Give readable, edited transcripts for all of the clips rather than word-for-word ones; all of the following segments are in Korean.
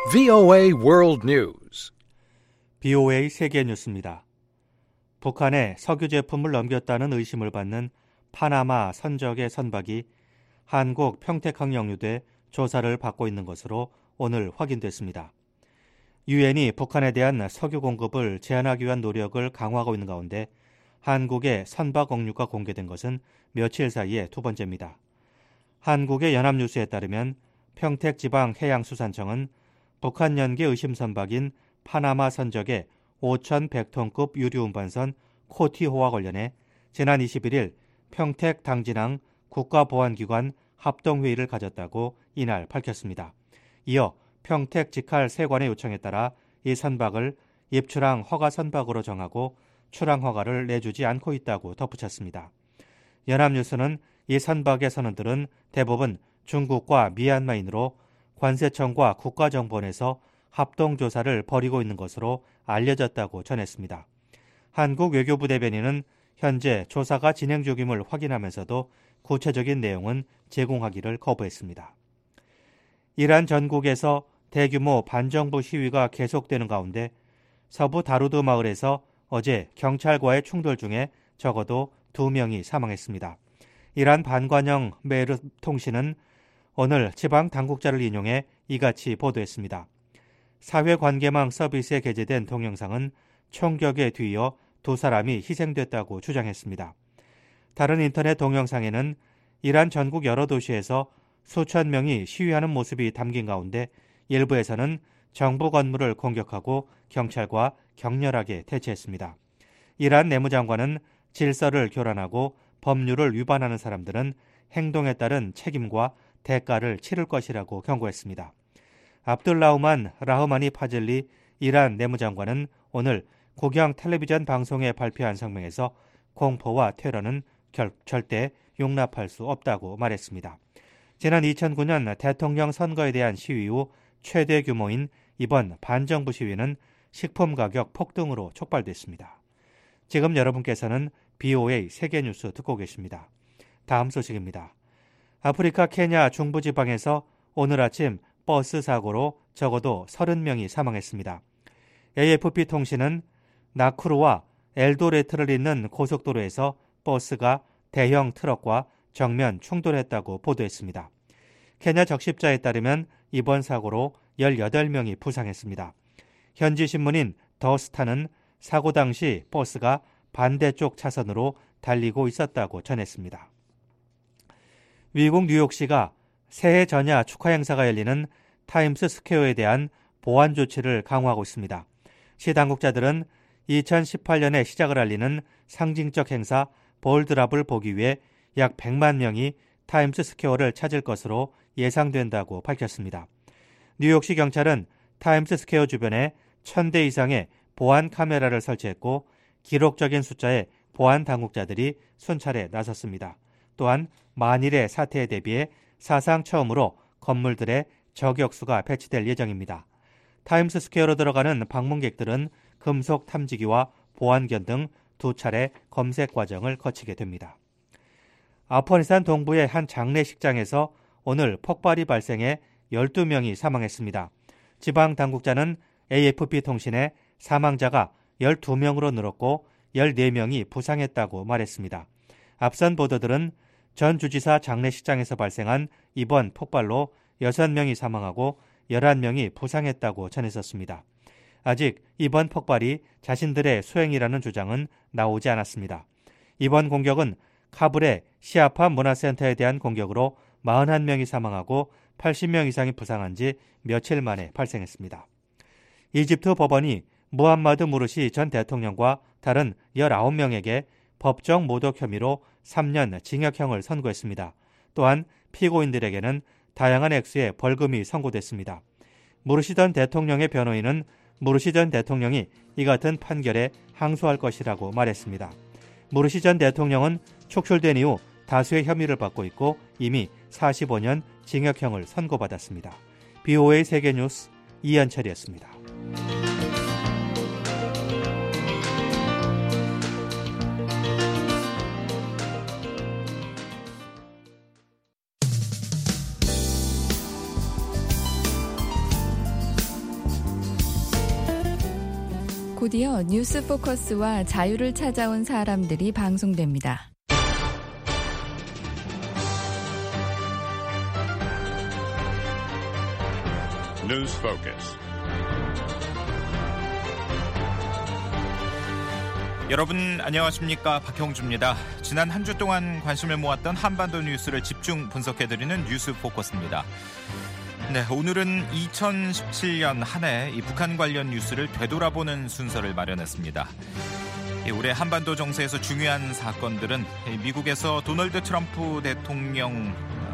VOA World News. BOA 세계 뉴스입니다. 북한에 석유 제품을 넘겼다는 의심을 받는 파나마 선적의 선박이 한국 평택항 영유돼 조사를 받고 있는 것으로 오늘 확인됐습니다. 유엔이 북한에 대한 석유 공급을 제한하기 위한 노력을 강화하고 있는 가운데 한국의 선박 억류가 공개된 것은 며칠 사이에 두 번째입니다. 한국의 연합뉴스에 따르면 평택지방해양수산청은 북한 연계 의심 선박인 파나마 선적의 5,100톤급 유류 운반선 코티호와 관련해 지난 21일 평택 당진항 국가보안기관 합동회의를 가졌다고 이날 밝혔습니다. 이어 평택 직할 세관의 요청에 따라 이 선박을 입출항 허가 선박으로 정하고 출항 허가를 내주지 않고 있다고 덧붙였습니다. 연합뉴스는 이 선박의 선원들은 대부분 중국과 미얀마인으로 관세청과 국가정보원에서 합동조사를 벌이고 있는 것으로 알려졌다고 전했습니다. 한국 외교부 대변인은 현재 조사가 진행 중임을 확인하면서도 구체적인 내용은 제공하기를 거부했습니다. 이란 전국에서 대규모 반정부 시위가 계속되는 가운데 서부 다루드 마을에서 어제 경찰과의 충돌 중에 적어도 2명이 사망했습니다. 이란 반관영 메르 통신은 오늘 지방 당국자를 인용해 이같이 보도했습니다. 사회관계망 서비스에 게재된 동영상은 총격에 뒤이어 2사람이 희생됐다고 주장했습니다. 다른 인터넷 동영상에는 이란 전국 여러 도시에서 수천 명이 시위하는 모습이 담긴 가운데 일부에서는 정부 건물을 공격하고 경찰과 격렬하게 대치했습니다. 이란 내무장관은 질서를 교란하고 법률을 위반하는 사람들은 행동에 따른 책임과 대가를 치를 것이라고 경고했습니다. 압둘라우만 라흐마니 파즐리 이란 내무장관은 오늘 국영 텔레비전 방송에 발표한 성명에서 공포와 테러는 절대 용납할 수 없다고 말했습니다. 지난 2009년 대통령 선거에 대한 시위 후 최대 규모인 이번 반정부 시위는 식품 가격 폭등으로 촉발됐습니다. 지금 여러분께서는 BOA 세계뉴스 듣고 계십니다. 다음 소식입니다. 아프리카 케냐 중부지방에서 오늘 아침 버스 사고로 적어도 30명이 사망했습니다. AFP 통신은 나쿠루와 엘도레트를 잇는 고속도로에서 버스가 대형 트럭과 정면 충돌했다고 보도했습니다. 케냐 적십자에 따르면 이번 사고로 18명이 부상했습니다. 현지 신문인 더 스타는 사고 당시 버스가 반대쪽 차선으로 달리고 있었다고 전했습니다. 미국 뉴욕시가 새해 전야 축하 행사가 열리는 타임스 스퀘어에 대한 보안 조치를 강화하고 있습니다. 시 당국자들은 2018년에 시작을 알리는 상징적 행사 볼드랍을 보기 위해 약 100만 명이 타임스 스퀘어를 찾을 것으로 예상된다고 밝혔습니다. 뉴욕시 경찰은 타임스 스퀘어 주변에 1000대 이상의 보안 카메라를 설치했고 기록적인 숫자의 보안 당국자들이 순찰에 나섰습니다. 또한 만일의 사태에 대비해 사상 처음으로 건물들의 저격수가 배치될 예정입니다. 타임스 스퀘어로 들어가는 방문객들은 금속 탐지기와 보안견 등 2차례 검색 과정을 거치게 됩니다. 아프가니스탄 동부의 한 장례식장에서 오늘 폭발이 발생해 12명이 사망했습니다. 지방 당국자는 AFP 통신에 사망자가 12명으로 늘었고 14명이 부상했다고 말했습니다. 앞선 보도들은 전 주지사 장례식장에서 발생한 이번 폭발로 6명이 사망하고 11명이 부상했다고 전했었습니다. 아직 이번 폭발이 자신들의 소행이라는 주장은 나오지 않았습니다. 이번 공격은 카불의 시아파 문화센터에 대한 공격으로 41명이 사망하고 80명 이상이 부상한 지 며칠 만에 발생했습니다. 이집트 법원이 무함마드 무르시 전 대통령과 다른 19명에게 법정 모독 혐의로 3년 징역형을 선고했습니다. 또한 피고인들에게는 다양한 액수의 벌금이 선고됐습니다. 무르시 전 대통령의 변호인은 무르시 전 대통령이 이 같은 판결에 항소할 것이라고 말했습니다. 무르시 전 대통령은 촉출된 이후 다수의 혐의를 받고 있고 이미 45년 징역형을 선고받았습니다. BOA 세계뉴스 이현철이었습니다. 곧이어 뉴스 포커스와 자유를 찾아온 사람들이 방송됩니다. 뉴스 포커스. 여러분 안녕하십니까? 박형주입니다. 지난 한 주 동안 관심을 모았던 한반도 뉴스를 집중 분석해드리는 뉴스 포커스입니다. 네, 오늘은 2017년 한 해 이 북한 관련 뉴스를 되돌아보는 순서를 마련했습니다. 올해 한반도 정세에서 중요한 사건들은 미국에서 도널드 트럼프 대통령이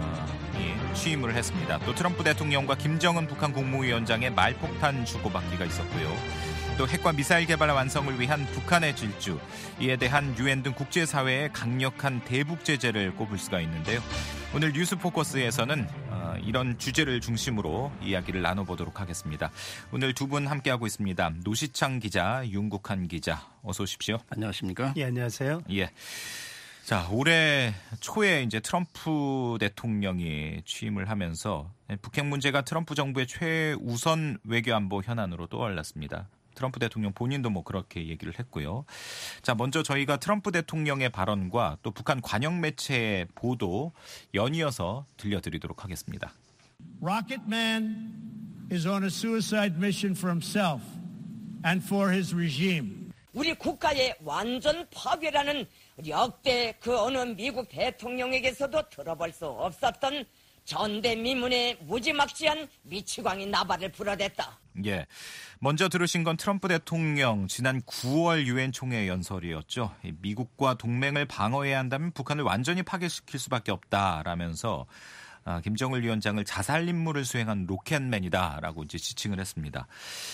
취임을 했습니다. 또 트럼프 대통령과 김정은 북한 국무위원장의 말폭탄 주고받기가 있었고요. 또 핵과 미사일 개발 완성을 위한 북한의 질주, 이에 대한 유엔 등 국제사회의 강력한 대북 제재를 꼽을 수가 있는데요. 오늘 뉴스 포커스에서는 이런 주제를 중심으로 이야기를 나눠보도록 하겠습니다. 오늘 두 분 함께하고 있습니다. 노시창 기자, 윤국한 기자, 어서 오십시오. 안녕하십니까? 예, 안녕하세요. 예. 자, 올해 초에 이제 트럼프 대통령이 취임을 하면서 북핵 문제가 트럼프 정부의 최우선 외교안보 현안으로 떠올랐습니다. 트럼프 대통령 본인도 뭐 그렇게 얘기를 했고요. 자, 먼저 저희가 트럼프 대통령의 발언과 또 북한 관영 매체의 보도 연이어서 들려드리도록 하겠습니다. Rocketman is on a suicide mission for himself and for his regime. 우리 국가의 완전 파괴라는 역대 그 어느 미국 대통령에게서도 들어볼 수 없었던 전대미문의 무지막지한 미치광이 나발을 불어댔다. 예, 먼저 들으신 건 트럼프 대통령 지난 9월 유엔 총회 연설이었죠. 미국과 동맹을 방어해야 한다면 북한을 완전히 파괴시킬 수밖에 없다라면서 김정일 위원장을 자살 임무를 수행한 로켓맨이다라고 이제 지칭을 했습니다.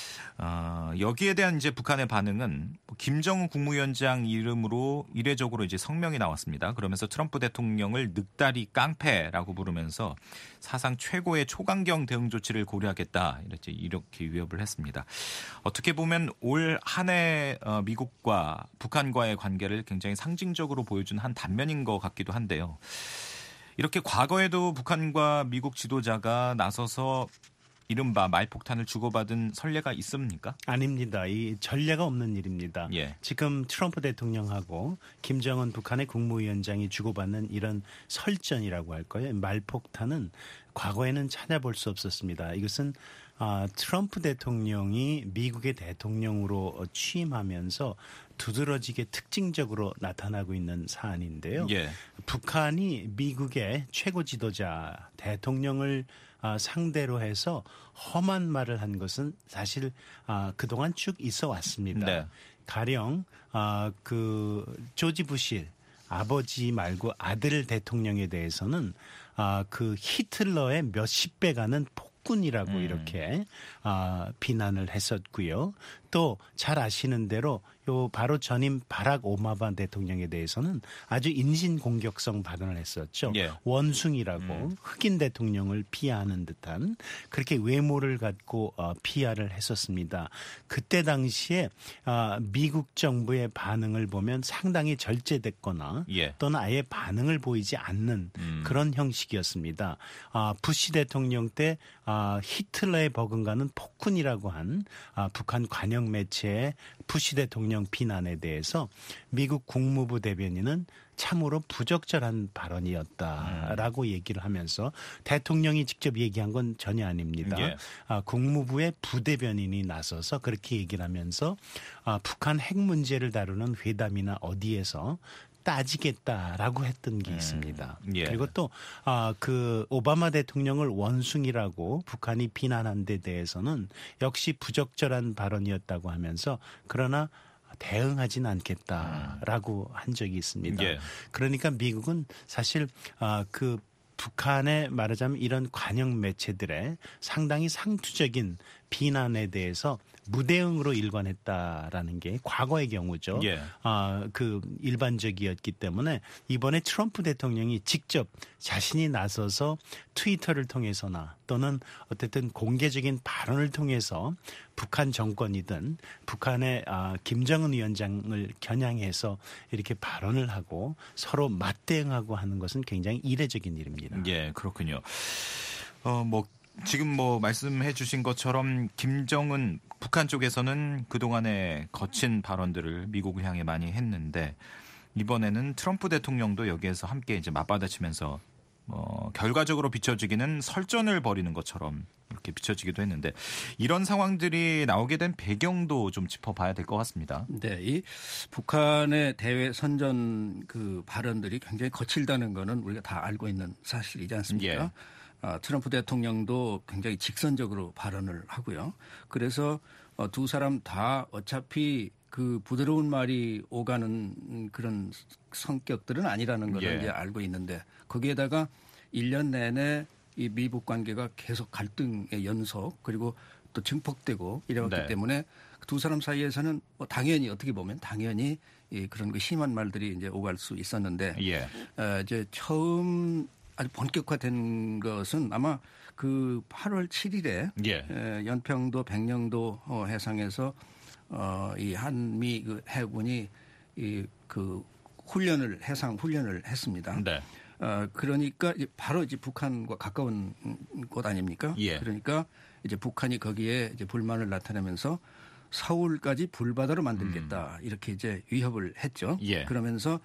여기에 대한 이제 북한의 반응은 김정은 국무위원장 이름으로 이례적으로 이제 성명이 나왔습니다. 그러면서 트럼프 대통령을 늑다리 깡패라고 부르면서 사상 최고의 초강경 대응 조치를 고려하겠다 이렇게 위협을 했습니다. 어떻게 보면 올 한 해 미국과 북한과의 관계를 굉장히 상징적으로 보여준 한 단면인 것 같기도 한데요. 이렇게 과거에도 북한과 미국 지도자가 나서서 이른바 말폭탄을 주고받은 선례가 있습니까? 아닙니다. 이 전례가 없는 일입니다. 예. 지금 트럼프 대통령하고 김정은 북한의 국무위원장이 주고받는 이런 설전이라고 할 거예요. 말폭탄은 과거에는 찾아볼 수 없었습니다. 이것은 트럼프 대통령이 미국의 대통령으로 취임하면서 두드러지게 특징적으로 나타나고 있는 사안인데요. 예. 북한이 미국의 최고 지도자 대통령을 상대로 해서 험한 말을 한 것은 사실 그동안 쭉 있어 왔습니다. 네. 가령 그 조지 부시 아버지 말고 아들 대통령에 대해서는 그 히틀러의 몇십 배 가는 폭군이라고 이렇게 비난을 했었고요. 또 잘 아시는 대로 바로 전임 바락 오바마 대통령에 대해서는 아주 인신공격성 발언을 했었죠. 예. 원숭이라고 흑인 대통령을 비하하는 듯한 그렇게 외모를 갖고 비하를 했었습니다. 그때 당시에 미국 정부의 반응을 보면 상당히 절제됐거나 예. 또는 아예 반응을 보이지 않는 그런 형식이었습니다. 부시 대통령 때 히틀러의 버금가는 폭군이라고 한 북한 관영 매체의 부시 대통령 비난에 대해서 미국 국무부 대변인은 참으로 부적절한 발언이었다라고 얘기를 하면서 대통령이 직접 얘기한 건 전혀 아닙니다. 예. 국무부의 부대변인이 나서서 그렇게 얘기를 하면서 북한 핵 문제를 다루는 회담이나 어디에서 따지겠다라고 했던 게 있습니다. 예. 그리고 또 그 오바마 대통령을 원숭이라고 북한이 비난한 데 대해서는 역시 부적절한 발언이었다고 하면서 그러나 대응하진 않겠다라고 한 적이 있습니다. 예. 그러니까 미국은 사실 그 북한의 말하자면 이런 관영 매체들의 상당히 상투적인 비난에 대해서 무대응으로 일관했다라는 게 과거의 경우죠. 예. 그 일반적이었기 때문에 이번에 트럼프 대통령이 직접 자신이 나서서 트위터를 통해서나 또는 어쨌든 공개적인 발언을 통해서 북한 정권이든 북한의 김정은 위원장을 겨냥해서 이렇게 발언을 하고 서로 맞대응하고 하는 것은 굉장히 이례적인 일입니다. 예, 그렇군요. 지금 뭐 말씀해 주신 것처럼 김정은 북한 쪽에서는 그동안의 거친 발언들을 미국을 향해 많이 했는데 이번에는 트럼프 대통령도 여기에서 함께 이제 맞받아치면서 결과적으로 비춰지기는 설전을 벌이는 것처럼 이렇게 비춰지기도 했는데 이런 상황들이 나오게 된 배경도 좀 짚어봐야 될 것 같습니다. 네, 이 북한의 대외 선전 그 발언들이 굉장히 거칠다는 거는 우리가 다 알고 있는 사실이지 않습니까? 예. 트럼프 대통령도 굉장히 직선적으로 발언을 하고요. 그래서 두 사람 다 어차피 그 부드러운 말이 오가는 그런 성격들은 아니라는 걸 이제 알고 있는데 거기에다가 1년 내내 이 미북 관계가 계속 갈등의 연속 그리고 또 증폭되고 이래왔기 때문에 두 사람 사이에서는 당연히 어떻게 보면 당연히 그런 그 심한 말들이 이제 오갈 수 있었는데 이제 처음 아주 본격화된 것은 아마 그 8월 7일에 연평도 백령도 해상에서 이 한미 그 해군이 그 훈련을 해상 훈련을 했습니다. 네. 그러니까 바로 이제 북한과 가까운 곳 아닙니까? 그러니까 이제 북한이 거기에 이제 불만을 나타내면서 서울까지 불바다로 만들겠다 이렇게 이제 위협을 했죠. 그러면서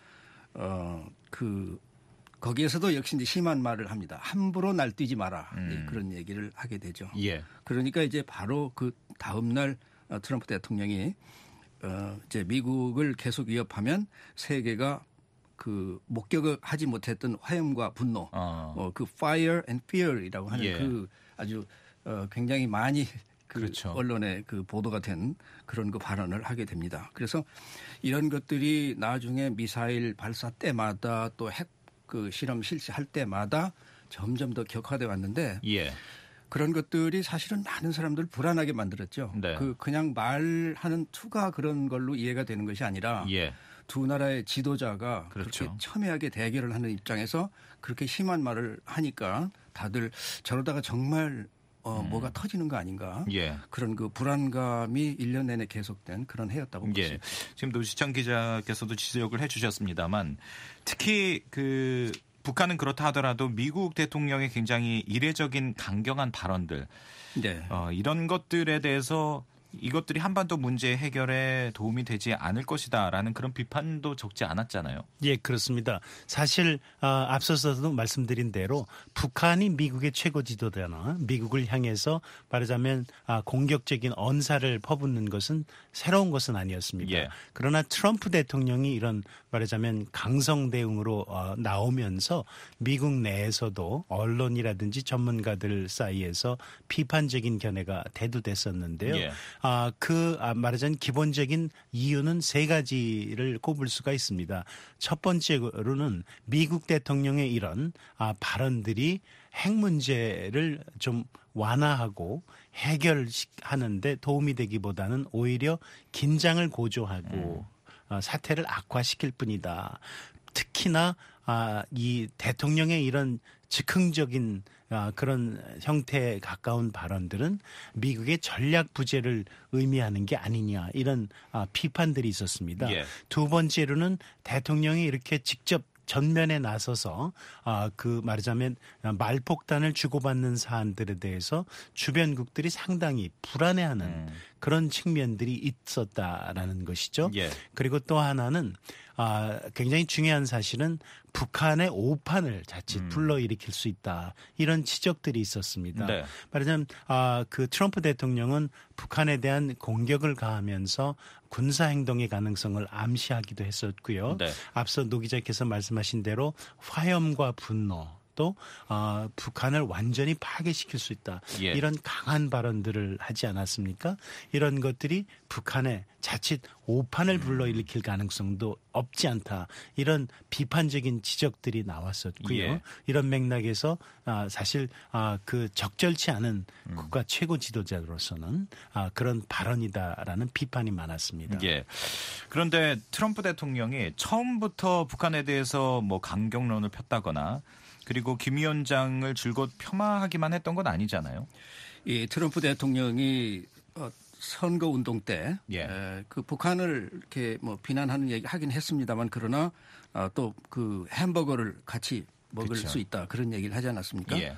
그 거기에서도 역시 이제 심한 말을 합니다. 함부로 날뛰지 마라 그런 얘기를 하게 되죠. 그러니까 이제 바로 그 다음 날 트럼프 대통령이 이제 미국을 계속 위협하면 세계가 그 목격하지 못했던 화염과 분노, 그 fire and fear이라고 하는 그 아주 굉장히 많이 그 언론에 그 보도가 된 그런 그 발언을 하게 됩니다. 그래서 이런 것들이 나중에 미사일 발사 때마다 또 핵 그 실험 실시할 때마다 점점 더 격화돼 왔는데. 그런 것들이 사실은 많은 사람들 불안하게 만들었죠. 그냥 말하는 투가 그런 걸로 이해가 되는 것이 아니라 두 나라의 지도자가 그렇게 첨예하게 대결을 하는 입장에서 그렇게 심한 말을 하니까 다들 저러다가 정말 뭐가 터지는 거 아닌가 그런 그 불안감이 1년 내내 계속된 그런 해였다고 보십니다. 지금 노시창 기자께서도 지적을 해 주셨습니다만 특히 그 북한은 그렇다 하더라도 미국 대통령의 굉장히 이례적인 강경한 발언들 이런 것들에 대해서 이것들이 한반도 문제 해결에 도움이 되지 않을 것이다라는 그런 비판도 적지 않았잖아요. 예, 그렇습니다. 사실 앞서서도 말씀드린 대로 북한이 미국의 최고 지도자나 미국을 향해서 말하자면 공격적인 언사를 퍼붓는 것은 새로운 것은 아니었습니다. 그러나 트럼프 대통령이 이런 말하자면 강성 대응으로 나오면서 미국 내에서도 언론이라든지 전문가들 사이에서 비판적인 견해가 대두됐었는데요. 말하자면 기본적인 이유는 세 가지를 꼽을 수가 있습니다. 첫 번째로는 미국 대통령의 이런 발언들이 핵 문제를 좀 완화하고 해결하는 데 도움이 되기보다는 오히려 긴장을 고조하고 사태를 악화시킬 뿐이다. 특히나 이 대통령의 이런 즉흥적인 그런 형태에 가까운 발언들은 미국의 전략 부재를 의미하는 게 아니냐 이런 비판들이 있었습니다. 두 번째로는 대통령이 이렇게 직접 전면에 나서서 그 말하자면 말폭탄을 주고받는 사안들에 대해서 주변국들이 상당히 불안해하는 그런 측면들이 있었다라는 것이죠. 그리고 또 하나는 굉장히 중요한 사실은 북한의 오판을 자칫 불러일으킬 수 있다. 이런 지적들이 있었습니다. 말하자면 그 트럼프 대통령은 북한에 대한 공격을 가하면서 군사행동의 가능성을 암시하기도 했었고요. 앞서 노 기자께서 말씀하신 대로 화염과 분노 또 북한을 완전히 파괴시킬 수 있다. 이런 강한 발언들을 하지 않았습니까? 이런 것들이 북한에 자칫 오판을 불러일으킬 가능성도 없지 않다. 이런 비판적인 지적들이 나왔었고요. 이런 맥락에서 사실 그 적절치 않은 국가 최고 지도자로서는 그런 발언이다라는 비판이 많았습니다. 그런데 트럼프 대통령이 처음부터 북한에 대해서 뭐 강경론을 폈다거나 그리고 김 위원장을 줄곧 폄하하기만 했던 건 아니잖아요. 이 트럼프 대통령이 선거 운동 때 그 북한을 이렇게 뭐 비난하는 얘기 하긴 했습니다만 그러나 또 그 햄버거를 같이 먹을 수 있다 그런 얘기를 하지 않았습니까?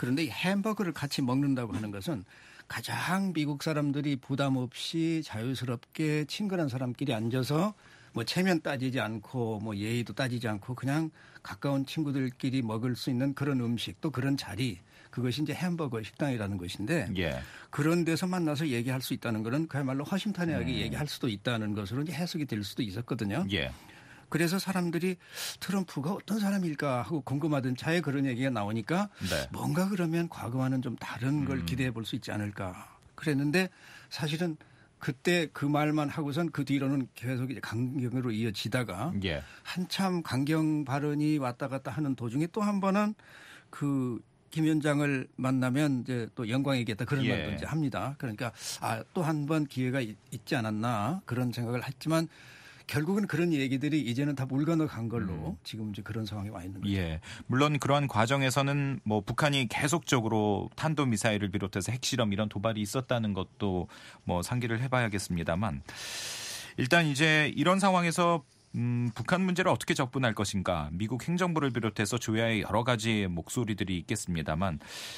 그런데 이 햄버거를 같이 먹는다고 하는 것은 가장 미국 사람들이 부담 없이 자유스럽게 친근한 사람끼리 앉아서 뭐 체면 따지지 않고 뭐 예의도 따지지 않고 그냥 가까운 친구들끼리 먹을 수 있는 그런 음식 또 그런 자리 그것이 이제 햄버거 식당이라는 것인데 예. 그런 데서 만나서 얘기할 수 있다는 것은 그야말로 허심탄회하게 얘기할 수도 있다는 것으로 이제 해석이 될 수도 있었거든요. 예. 그래서 사람들이 트럼프가 어떤 사람일까 하고 궁금하던 차에 그런 얘기가 나오니까 네. 뭔가 그러면 과거와는 좀 다른 걸 기대해 볼 수 있지 않을까 그랬는데 사실은 그때 그 말만 하고선 그 뒤로는 계속 이제 강경으로 이어지다가 예. 한참 강경 발언이 왔다 갔다 하는 도중에 또 한 번은 그 김 위원장을 만나면 이제 또 영광이겠다 그런 예. 말도 이제 합니다. 그러니까 또 한 번 기회가 있지 않았나 그런 생각을 했지만 결국은 그런 얘기들이 이제는 다 물 건너간 걸로 지금 이제 그런 상황에 와 있는 거죠. 예. 물론 그러한 과정에서는 뭐 북한이 계속적으로 탄도미사일을 비롯해서 핵실험 이런 도발이 있었다는 것도 뭐 상기를 해봐야겠습니다만 일단 이제 이런 상황에서 북한 문제를 어떻게 접근할 것인가 미국 행정부를 비롯해서 조야의 여러 가지 목소리들이 있겠습니다만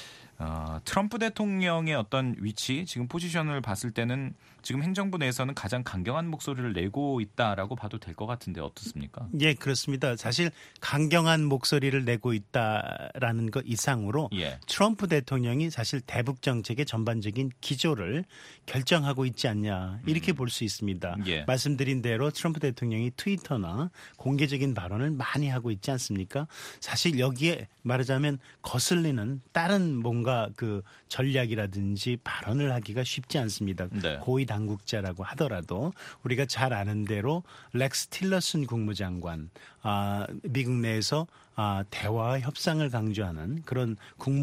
트럼프 대통령의 어떤 위치, 지금 포지션을 봤을 때는 지금 행정부 내에서는 가장 강경한 목소리를 내고 있다라고 봐도 될 것 같은데 어떻습니까? 예, 그렇습니다. 사실 강경한 목소리를 내고 있다라는 것 이상으로 예. 트럼프 대통령이 사실 대북 정책의 전반적인 기조를 결정하고 있지 않냐 이렇게 볼 수 있습니다. 예. 말씀드린 대로 트럼프 대통령이 트위터나 공개적인 발언을 많이 하고 있지 않습니까? 사실 여기에 말하자면 거슬리는 다른 뭔가 그 전략이라든지 발언을 하기가 쉽지 않습니다. 네. 고위 당국자라고 하더라도 우리가 잘 아는 대로 렉스 틸러슨 국무장관 미국 내에서 대화와 협상을 강조하는 그런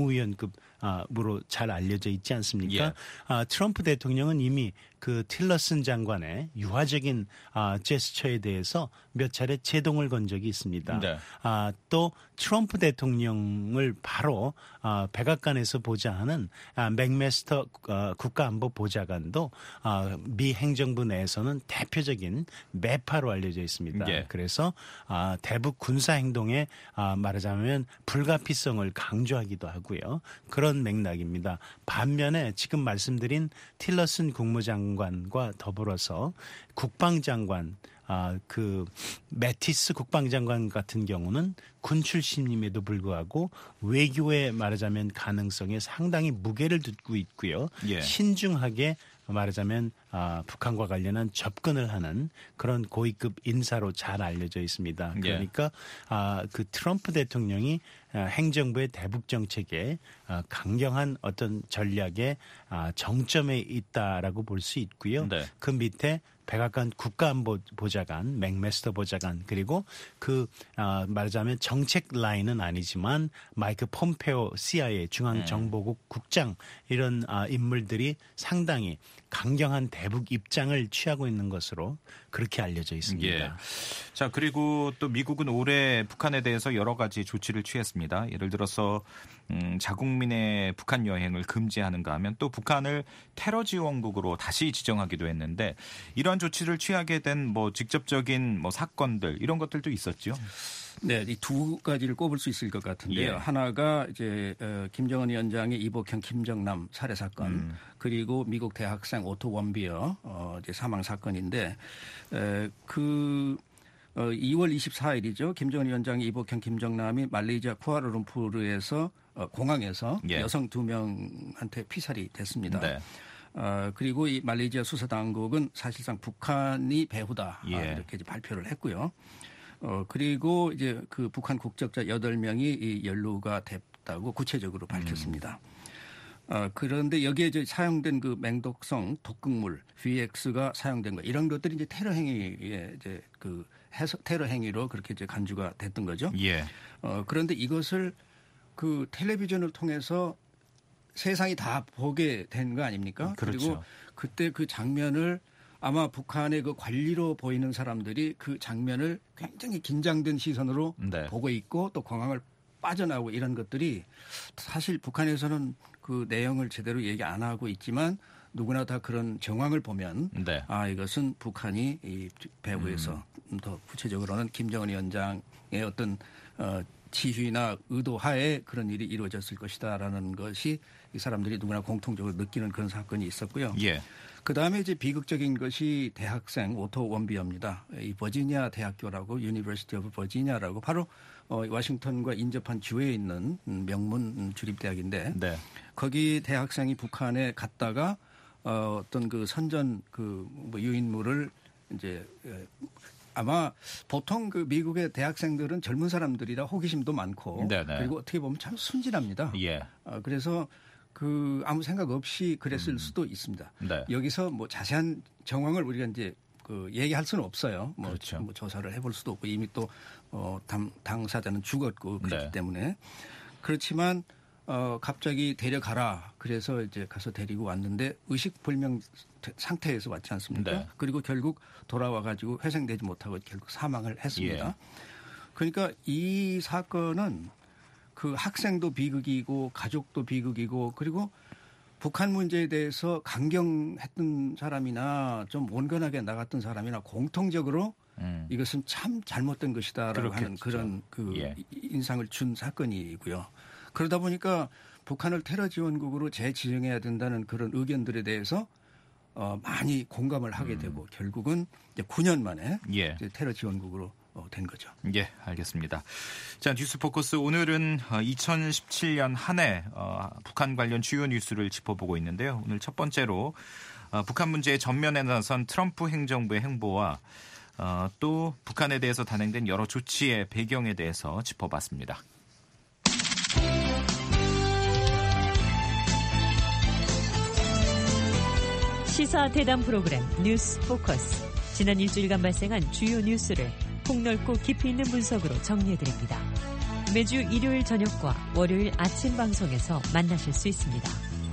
국무위원급으로 잘 알려져 있지 않습니까? 예. 트럼프 대통령은 이미 그 틸러슨 장관의 유화적인 제스처에 대해서 몇 차례 제동을 건 적이 있습니다. 네. 또 트럼프 대통령을 바로 백악관에서 보자 하는 맥메스터 국가안보보좌관도 미 행정부 내에서는 대표적인 매파로 알려져 있습니다. 예. 그래서 대북 군사행동에 말하자면 불가피성을 강조하기도 하고요. 그런 맥락입니다. 반면에 지금 말씀드린 틸러슨 국무장관과 더불어서 국방장관 그 매티스 국방장관 같은 경우는 군 출신임에도 불구하고 외교에 말하자면 가능성에 상당히 무게를 두고 있고요. 예. 신중하게 말하자면 북한과 관련한 접근을 하는 그런 고위급 인사로 잘 알려져 있습니다. 그러니까 그 트럼프 대통령이 행정부의 대북 정책에 강경한 어떤 전략의 정점에 있다라고 볼 수 있고요. 네. 그 밑에 백악관 국가안보보좌관, 맥메스터 보좌관 그리고 그 말하자면 정책 라인은 아니지만 마이크 폼페오 CIA 중앙정보국 국장 이런 인물들이 상당히 강경한 대북 입장을 취하고 있는 것으로 그렇게 알려져 있습니다. 예. 자, 그리고 또 미국은 올해 북한에 대해서 여러 가지 조치를 취했습니다. 예를 들어서 자국민의 북한 여행을 금지하는가 하면 또 북한을 테러 지원국으로 다시 지정하기도 했는데 이러한 조치를 취하게 된 뭐 직접적인 뭐 사건들 이런 것들도 있었죠. 네, 이 두 가지를 꼽을 수 있을 것 같은데요. 예. 하나가 이제 김정은 위원장의 이복형 김정남 살해 사건, 그리고 미국 대학생 오토 원비어 이제 사망 사건인데 그 2월 24일이죠. 김정은 위원장의 이복형 김정남이 말레이시아 쿠알라룸푸르에서 공항에서 예. 여성 2명한테 피살이 됐습니다. 네. 그리고 이 말레이시아 수사당국은 사실상 북한이 배후다 예. 이렇게 이제 발표를 했고요. 그리고 이제 그 북한 국적자 8명이 이 연루가 됐다고 구체적으로 밝혔습니다. 그런데 여기에 이제 사용된 그 맹독성 독극물 VX가 사용된 거 이런 것들이 이제 테러 행위에 이제 그 테러 행위로 그렇게 이제 간주가 됐던 거죠. 예. 그런데 이것을 그 텔레비전을 통해서 세상이 다 보게 된 거 아닙니까? 그렇죠. 그리고 그때 그 장면을 아마 북한의 그 관리로 보이는 사람들이 그 장면을 굉장히 긴장된 시선으로 네. 보고 있고 또 공항을 빠져나오고 이런 것들이 사실 북한에서는 그 내용을 제대로 얘기 안 하고 있지만 누구나 다 그런 정황을 보면 네. 이것은 북한이 이 배후에서 더 구체적으로는 김정은 위원장의 어떤 지휘나 의도하에 그런 일이 이루어졌을 것이다라는 것이 이 사람들이 누구나 공통적으로 느끼는 그런 사건이 있었고요. 예. 그다음에 이제 비극적인 것이 대학생 오토 원비어입니다. 이 버지니아 대학교라고 유니버시티 오브 버지니아라고 바로 워싱턴과 인접한 주에 있는 명문 주립대학인데 네. 거기 대학생이 북한에 갔다가 어떤 그 선전 그 뭐 유인물을 이제 아마 보통 그 미국의 대학생들은 젊은 사람들이라 호기심도 많고 네네. 그리고 어떻게 보면 참 순진합니다. 예. 그래서 그 아무 생각 없이 그랬을 수도 있습니다. 네. 여기서 뭐 자세한 정황을 우리가 이제 그 얘기할 수는 없어요. 뭐, 그렇죠. 뭐 조사를 해볼 수도 없고 이미 또 당사자는 죽었고 그렇기 네. 때문에 그렇지만 갑자기 데려가라. 그래서 이제 가서 데리고 왔는데 의식불명 상태에서 왔지 않습니까? 네. 그리고 결국 돌아와 가지고 회생되지 못하고 결국 사망을 했습니다. 예. 그러니까 이 사건은 그 학생도 비극이고 가족도 비극이고 그리고 북한 문제에 대해서 강경했던 사람이나 좀 온건하게 나갔던 사람이나 공통적으로 이것은 참 잘못된 것이다라고 그렇겠죠. 하는 그런 그 예. 인상을 준 사건이고요. 그러다 보니까 북한을 테러 지원국으로 재지정해야 된다는 그런 의견들에 대해서 많이 공감을 하게 되고 결국은 이제 9년 만에 예. 이제 테러 지원국으로 된 거죠. 예, 알겠습니다. 자, 뉴스 포커스 오늘은 2017년 한 해 북한 관련 주요 뉴스를 짚어보고 있는데요. 오늘 첫 번째로 북한 문제에 전면에 나선 트럼프 행정부의 행보와 또 북한에 대해서 단행된 여러 조치의 배경에 대해서 짚어봤습니다. 시사 대담 프로그램 뉴스 포커스. 지난 일주일간 발생한 주요 뉴스를 폭넓고 깊이 있는 분석으로 정리해드립니다. 매주 일요일 저녁과 월요일 아침 방송에서 만나실 수 있습니다.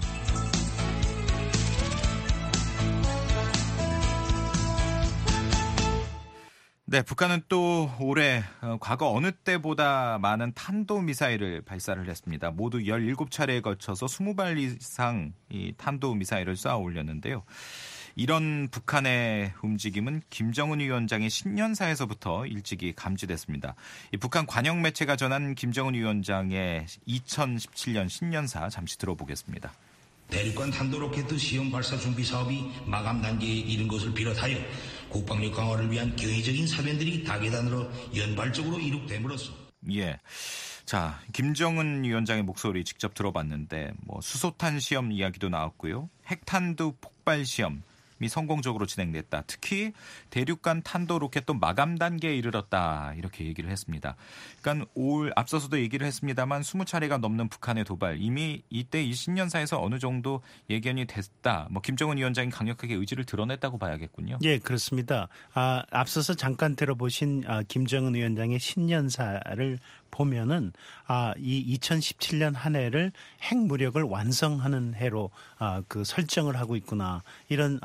네, 북한은 또 올해 과거 어느 때보다 많은 탄도미사일을 발사를 했습니다. 모두 17차례에 걸쳐서 20발 이상 이 탄도미사일을 쏴 올렸는데요. 이런 북한의 움직임은 김정은 위원장의 신년사에서부터 일찍이 감지됐습니다. 이 북한 관영 매체가 전한 김정은 위원장의 2017년 신년사 잠시 들어보겠습니다. 대륙간 탄도로켓 시험 발사 준비 사업이 마감 단계에 이른 것을 비롯하여 국방력 강화를 위한 경의적인 사변들이 다계단으로 연발적으로 이룩됨으로써 예. 자, 김정은 위원장의 목소리 직접 들어봤는데 뭐 수소탄 시험 이야기도 나왔고요. 핵탄두 폭발 시험이 성공적으로 진행됐다. 특히 대륙간 탄도 로켓도 마감 단계에 이르렀다. 이렇게 얘기를 했습니다. 그러니까 앞서서도 얘기를 했습니다만 20차례가 넘는 북한의 도발. 이미 이때 이 신년사에서 어느 정도 예견이 됐다. 뭐 김정은 위원장이 강력하게 의지를 드러냈다고 봐야겠군요. 예, 그렇습니다. 앞서서 잠깐 들어보신 김정은 위원장의 신년사를 보면은 이 2017년 한 해를 핵무력을 완성하는 해로 그 설정을 하고 있구나. 이런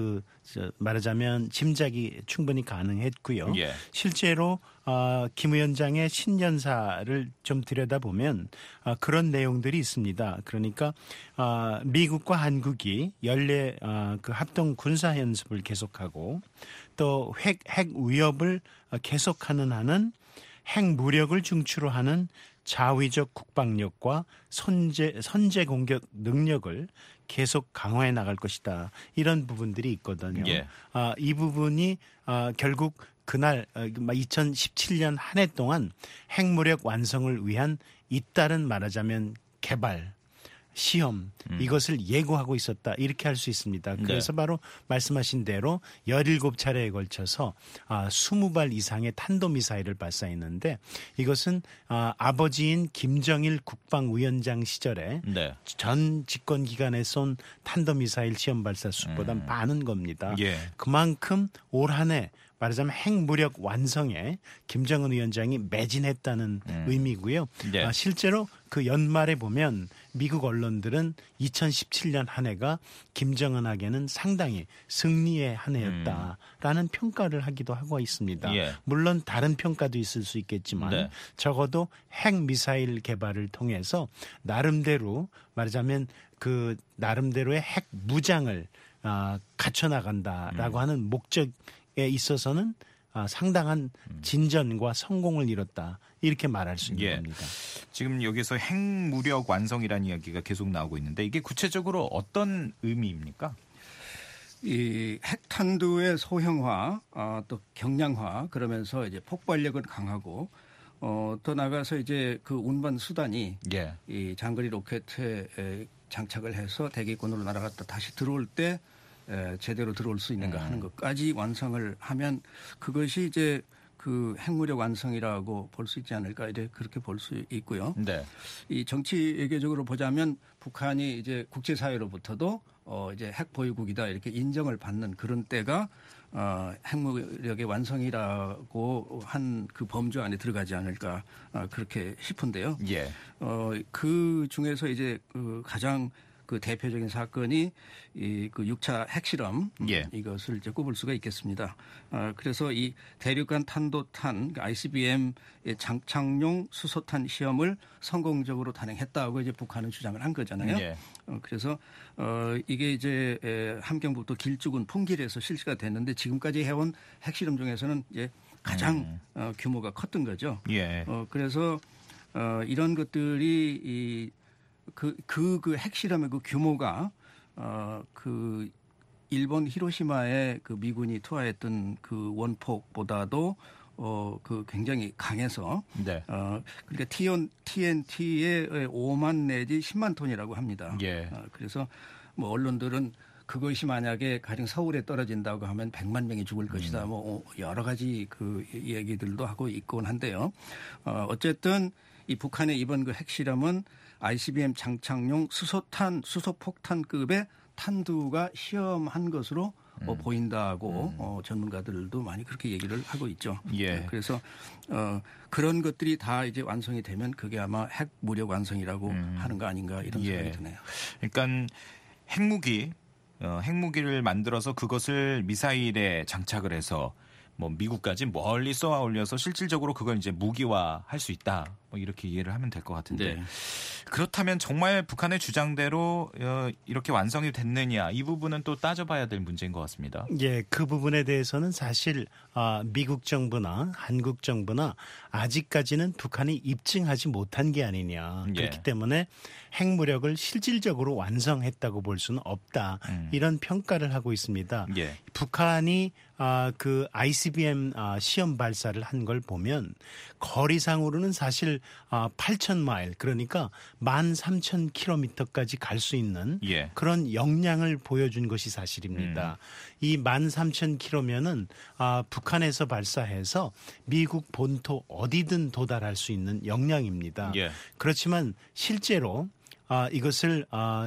말하자면 짐작이 충분히 가능했고요. 예. 실제로 김 위원장의 신년사를 좀 들여다보면 그런 내용들이 있습니다. 그러니까 미국과 한국이 연례 그 합동 군사 연습을 계속하고 또 핵 위협을 계속하는 한은 핵무력을 중추로 하는 자위적 국방력과 선제 공격 능력을 계속 강화해 나갈 것이다. 이런 부분들이 있거든요. 예. 이 부분이 결국 그날 2017년 한 해 동안 핵무력 완성을 위한 잇따른 말하자면 개발, 시험 이것을 예고하고 있었다. 이렇게 할 수 있습니다. 그래서 네. 바로 말씀하신 대로 17차례에 걸쳐서 20발 이상의 탄도미사일을 발사했는데 이것은 아버지인 김정일 국방위원장 시절에 네. 전 집권 기간에 쏜 탄도미사일 시험 발사 수보다 많은 겁니다. 예. 그만큼 올 한 해 말하자면 핵무력 완성에 김정은 위원장이 매진했다는 의미고요. 네. 실제로 그 연말에 보면 미국 언론들은 2017년 한 해가 김정은에게는 상당히 승리의 한 해였다라는 평가를 하기도 하고 있습니다. 예. 물론 다른 평가도 있을 수 있겠지만 네. 적어도 핵미사일 개발을 통해서 나름대로 말하자면 그 나름대로의 핵 무장을 갖춰나간다라고 하는 목적에 있어서는 상당한 진전과 성공을 이뤘다. 이렇게 말할 수 있는 겁니다. 지금 여기서 핵무력 완성이라는 이야기가 계속 나오고 있는데 이게 구체적으로 어떤 의미입니까? 이 핵탄두의 소형화, 또 경량화 그러면서 이제 폭발력은 강하고 더 나가서 이제 그 운반 수단이 이 장거리 로켓에 장착을 해서 대기권으로 날아갔다 다시 들어올 때 제대로 들어올 수 있는가 하는 것까지 완성을 하면 그것이 이제 그 핵무력 완성이라고 볼 수 있지 않을까 이렇게 그렇게 볼 수 있고요. 네. 이 정치 외교적으로 보자면 북한이 이제 국제사회로부터도 이제 핵 보유국이다 이렇게 인정을 받는 그런 때가 핵무력의 완성이라고 한 그 범주 안에 들어가지 않을까 그렇게 싶은데요. 그 중에서 이제 그 가장 그 대표적인 사건이 이 그 6차 핵실험 이것을 이제 꼽을 수가 있겠습니다. 그래서 이 대륙간 탄도탄 ICBM의 장착용 수소탄 시험을 성공적으로 단행했다고 이제 북한은 주장을 한 거잖아요. 그래서 이게 이제 함경북도 길쭉은 풍길에서 실시가 됐는데 지금까지 해온 핵실험 중에서는 이제 가장 규모가 컸던 거죠. 그래서 이런 것들이 이 그 핵실험의 그 규모가 그 일본 히로시마에 그 미군이 투하했던 그 원폭보다도 그 굉장히 강해서 그러니까 TNT의 5만 내지 10만 톤이라고 합니다. 그래서 뭐 언론들은 그것이 만약에 가령 서울에 떨어진다고 하면 100만 명이 죽을 것이다. 뭐 여러 가지 그 얘기들도 하고 있곤 한데요. 어쨌든 이 북한의 이번 그 핵실험은 ICBM 장착용 수소폭탄급의 탄두가 시험한 것으로 보인다고 전문가들도 많이 그렇게 얘기를 하고 있죠. 그래서 그런 것들이 다 이제 완성이 되면 그게 아마 핵무력 완성이라고 하는 거 아닌가 이런 생각이 드네요. 그러니까 핵무기를 만들어서 그것을 미사일에 장착을 해서 뭐 미국까지 멀리 쏘아 올려서 실질적으로 그걸 이제 무기화할 수 있다. 뭐 이렇게 이해를 하면 될 것 같은데 그렇다면 정말 북한의 주장대로 이렇게 완성이 됐느냐 이 부분은 또 따져봐야 될 문제인 것 같습니다. 그 부분에 대해서는 사실 미국 정부나 한국 정부나 아직까지는 북한이 입증하지 못한 게 아니냐. 그렇기 때문에 핵무력을 실질적으로 완성했다고 볼 수는 없다. 이런 평가를 하고 있습니다. 북한이 그 ICBM 시험 발사를 한 걸 보면 거리상으로는 사실 8,000마일 그러니까 13,000km까지 갈 수 있는 그런 역량을 보여준 것이 사실입니다. 이 13,000km면은 북한에서 발사해서 미국 본토 어디든 도달할 수 있는 역량입니다. 그렇지만 실제로 이것을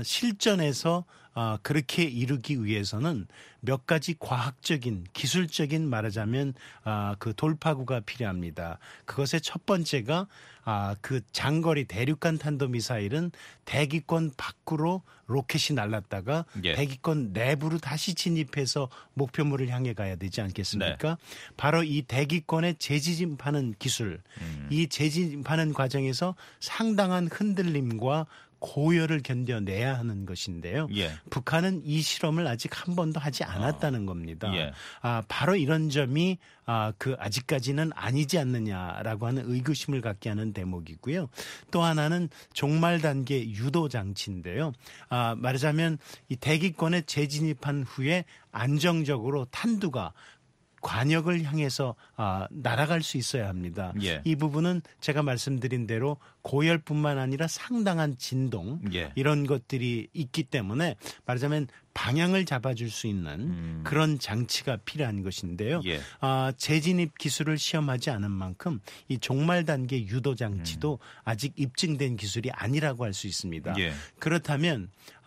실전에서 그렇게 이루기 위해서는 몇 가지 과학적인 기술적인 말하자면 그 돌파구가 필요합니다. 그것의 첫 번째가 그 장거리 대륙간 탄도미사일은 대기권 밖으로 로켓이 날랐다가 대기권 내부로 다시 진입해서 목표물을 향해 가야 되지 않겠습니까? 바로 이 대기권에 재진입하는 기술, 이 재진입하는 과정에서 상당한 흔들림과 고열을 견뎌내야 하는 것인데요. 북한은 이 실험을 아직 한 번도 하지 않았다는 겁니다. 바로 이런 점이 그 아직까지는 아니지 않느냐라고 하는 의구심을 갖게 하는 대목이고요. 또 하나는 종말 단계 유도 장치인데요. 말하자면 이 대기권에 재진입한 후에 안정적으로 탄두가 관역을 향해서 날아갈 수 있어야 합니다. 이 부분은 제가 말씀드린 대로 고열뿐만 아니라 상당한 진동 이런 것들이 있기 때문에 말하자면 방향을 잡아줄 수 있는 그런 장치가 필요한 것인데요. 재진입 기술을 시험하지 않은 만큼 이 종말 단계 유도 장치도 아직 입증된 기술이 아니라고 할 수 있습니다. 그렇다면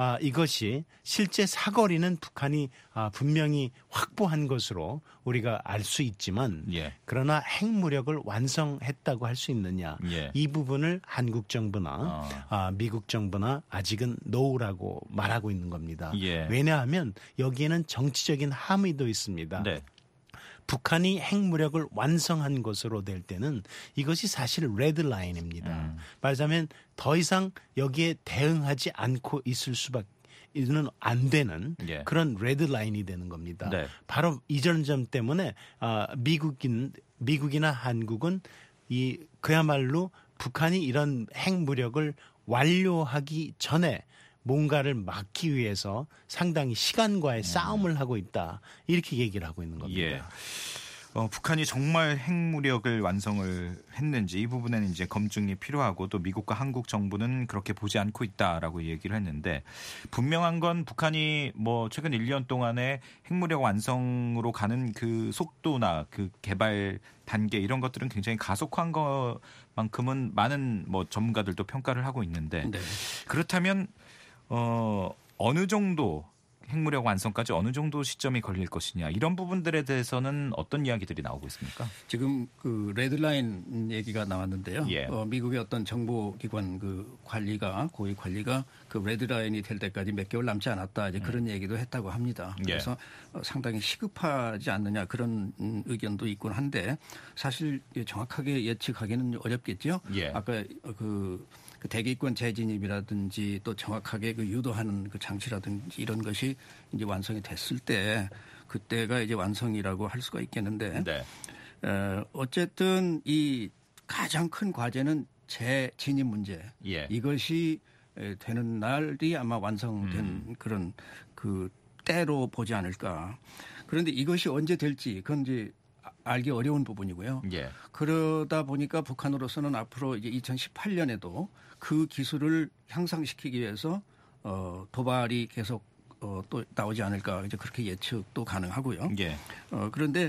이것이 실제 사거리는 북한이 분명히 확보한 것으로 우리가 알 수 있지만 그러나 핵무력을 완성했다고 할 수 있느냐 이 부분을 한국 정부나 미국 정부나 아직은 노우라고 말하고 있는 겁니다. 왜냐하면 여기에는 정치적인 함의도 있습니다. 북한이 핵무력을 완성한 것으로 될 때는 이것이 사실 레드라인입니다. 말하자면 더 이상 여기에 대응하지 않고 있을 수밖에 이는 안 되는 예. 그런 레드라인이 되는 겁니다. 네. 바로 이전 점 때문에 미국이나 한국은 그야말로 북한이 이런 핵무력을 완료하기 전에 뭔가를 막기 위해서 상당히 시간과의 싸움을 하고 있다. 이렇게 얘기를 하고 있는 겁니다. 예. 북한이 정말 핵무력을 완성을 했는지 이 부분에는 이제 검증이 필요하고 또 미국과 한국 정부는 그렇게 보지 않고 있다라고 얘기를 했는데 분명한 건 북한이 뭐 최근 1년 동안에 핵무력 완성으로 가는 그 속도나 그 개발 단계 이런 것들은 굉장히 가속화한 것만큼은 많은 뭐 전문가들도 평가를 하고 있는데 네. 그렇다면 어느 정도 핵무력 완성까지 어느 정도 시점이 걸릴 것이냐 이런 부분들에 대해서는 어떤 이야기들이 나오고 있습니까? 지금 그 레드라인 얘기가 나왔는데요. 예. 미국의 어떤 정보기관 그 관리가 고위 관리가 그 레드라인이 될 때까지 몇 개월 남지 않았다 이제 그런 얘기도 했다고 합니다. 그래서 상당히 시급하지 않느냐 그런 의견도 있곤 한데 사실 정확하게 예측하기는 어렵겠죠. 예. 아까 그 대기권 재진입이라든지 또 정확하게 그 유도하는 그 장치라든지 이런 것이 이제 완성이 됐을 때 그때가 이제 완성이라고 할 수가 있겠는데 네. 어쨌든 이 가장 큰 과제는 재진입 문제 예. 이것이 되는 날이 아마 완성된 그런 그 때로 보지 않을까. 그런데 이것이 언제 될지 그건 이제 알기 어려운 부분이고요. 예. 그러다 보니까 북한으로서는 앞으로 이제 2018년에도 그 기술을 향상시키기 위해서 도발이 계속 또 나오지 않을까 이제 그렇게 예측도 가능하고요. 예. 그런데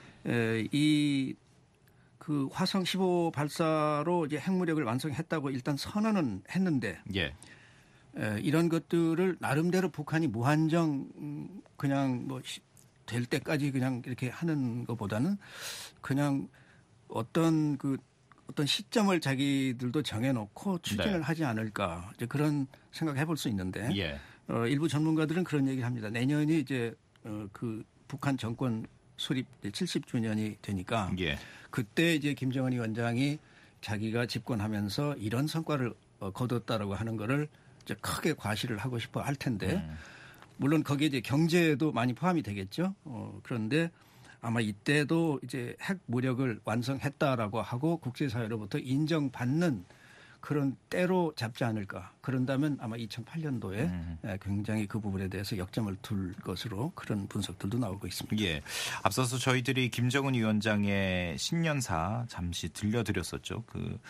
이 그 화성 15 발사로 이제 핵무력을 완성했다고 일단 선언은 했는데 예. 이런 것들을 나름대로 북한이 무한정 그냥 뭐 될 때까지 그냥 이렇게 하는 것보다는 그냥 어떤 시점을 자기들도 정해놓고 추진을 네. 하지 않을까 이제 그런 생각해 볼 수 있는데 예. 일부 전문가들은 그런 얘기를 합니다. 내년이 이제 그 북한 정권 수립 70주년이 되니까 예. 그때 이제 김정은 위원장이 자기가 집권하면서 이런 성과를 거뒀다라고 하는 거를 이제 크게 과시를 하고 싶어 할 텐데. 물론 거기에 이제 경제도 많이 포함이 되겠죠. 그런데 아마 이때도 이제 핵 무력을 완성했다라고 하고 국제사회로부터 인정받는 그런 때로 잡지 않을까. 그런다면 아마 2008년도에 굉장히 그 부분에 대해서 역점을 둘 것으로 그런 분석들도 나오고 있습니다. 예. 앞서서 저희들이 김정은 위원장의 신년사 잠시 들려드렸었죠.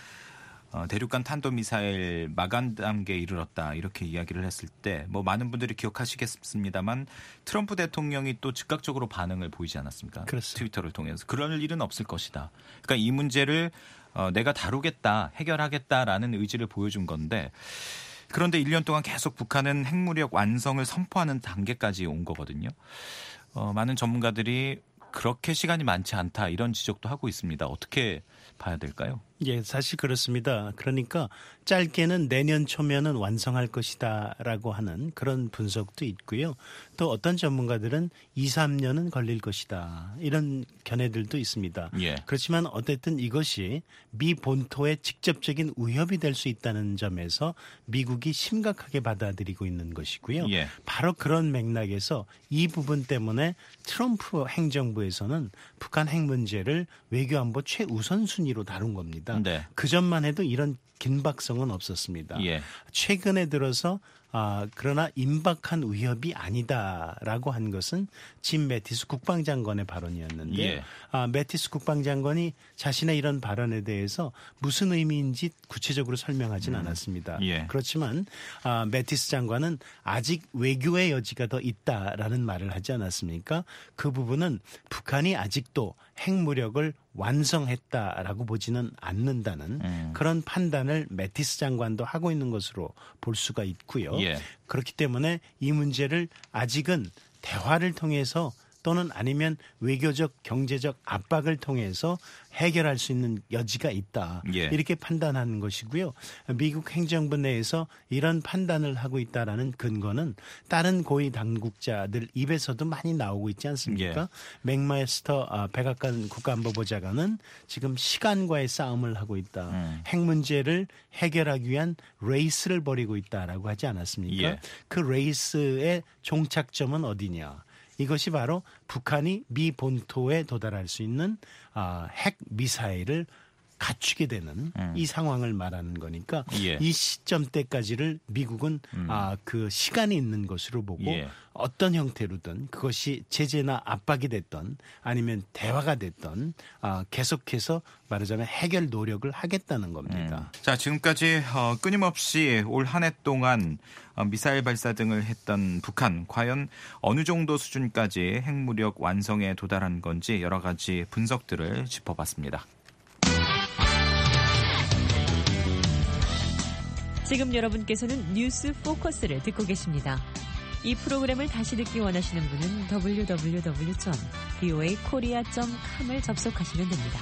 대륙간 탄도미사일 마감 단계에 이르렀다 이렇게 이야기를 했을 때 뭐 많은 분들이 기억하시겠습니다만 트럼프 대통령이 또 즉각적으로 반응을 보이지 않았습니까? 그렇습니다. 트위터를 통해서 그럴 일은 없을 것이다. 그러니까 이 문제를 내가 다루겠다, 해결하겠다라는 의지를 보여준 건데 그런데 1년 동안 계속 북한은 핵무력 완성을 선포하는 단계까지 온 거거든요. 많은 전문가들이 그렇게 시간이 많지 않다 이런 지적도 하고 있습니다. 어떻게 봐야 될까요? 예, 사실 그렇습니다. 그러니까 짧게는 내년 초면은 완성할 것이다라고 하는 그런 분석도 있고요. 또 어떤 전문가들은 2, 3년은 걸릴 것이다. 이런 견해들도 있습니다. 예. 그렇지만 어쨌든 이것이 미 본토에 직접적인 위협이 될 수 있다는 점에서 미국이 심각하게 받아들이고 있는 것이고요. 예. 바로 그런 맥락에서 이 부분 때문에 트럼프 행정부에서는 북한 핵 문제를 외교안보 최우선 순위로 다룬 겁니다. 네. 그 전만 해도 이런 긴박성은 없었습니다. 예. 최근에 들어서 그러나 임박한 위협이 아니다라고 한 것은 짐 매티스 국방장관의 발언이었는데 예. 매티스 국방장관이 자신의 이런 발언에 대해서 무슨 의미인지 구체적으로 설명하진 않았습니다. 예. 그렇지만 매티스 장관은 아직 외교의 여지가 더 있다라는 말을 하지 않았습니까? 그 부분은 북한이 아직도 핵무력을 완성했다라고 보지는 않는다는 그런 판단을 매티스 장관도 하고 있는 것으로 볼 수가 있고요. 예. 그렇기 때문에 이 문제를 아직은 대화를 통해서 또는 아니면 외교적 경제적 압박을 통해서 해결할 수 있는 여지가 있다. 예. 이렇게 판단하는 것이고요. 미국 행정부 내에서 이런 판단을 하고 있다라는 근거는 다른 고위 당국자들 입에서도 많이 나오고 있지 않습니까? 예. 맥마스터 백악관 국가안보보좌관은 지금 시간과의 싸움을 하고 있다. 핵 문제를 해결하기 위한 레이스를 벌이고 있다라고 하지 않았습니까? 예. 그 레이스의 종착점은 어디냐? 이것이 바로 북한이 미 본토에 도달할 수 있는 핵 미사일을 갖추게 되는 이 상황을 말하는 거니까 예. 이 시점 때까지를 미국은 그 시간이 있는 것으로 보고 예. 어떤 형태로든 그것이 제재나 압박이 됐던 아니면 대화가 됐던 계속해서 말하자면 해결 노력을 하겠다는 겁니다. 자, 지금까지 끊임없이 올 한 해 동안 미사일 발사 등을 했던 북한 과연 어느 정도 수준까지 핵무력 완성에 도달한 건지 여러 가지 분석들을 짚어봤습니다. 지금 여러분께서는 뉴스 포커스를 듣고 계십니다. 이 프로그램을 다시 듣기 원하시는 분은 www.voakorea.com을 접속하시면 됩니다.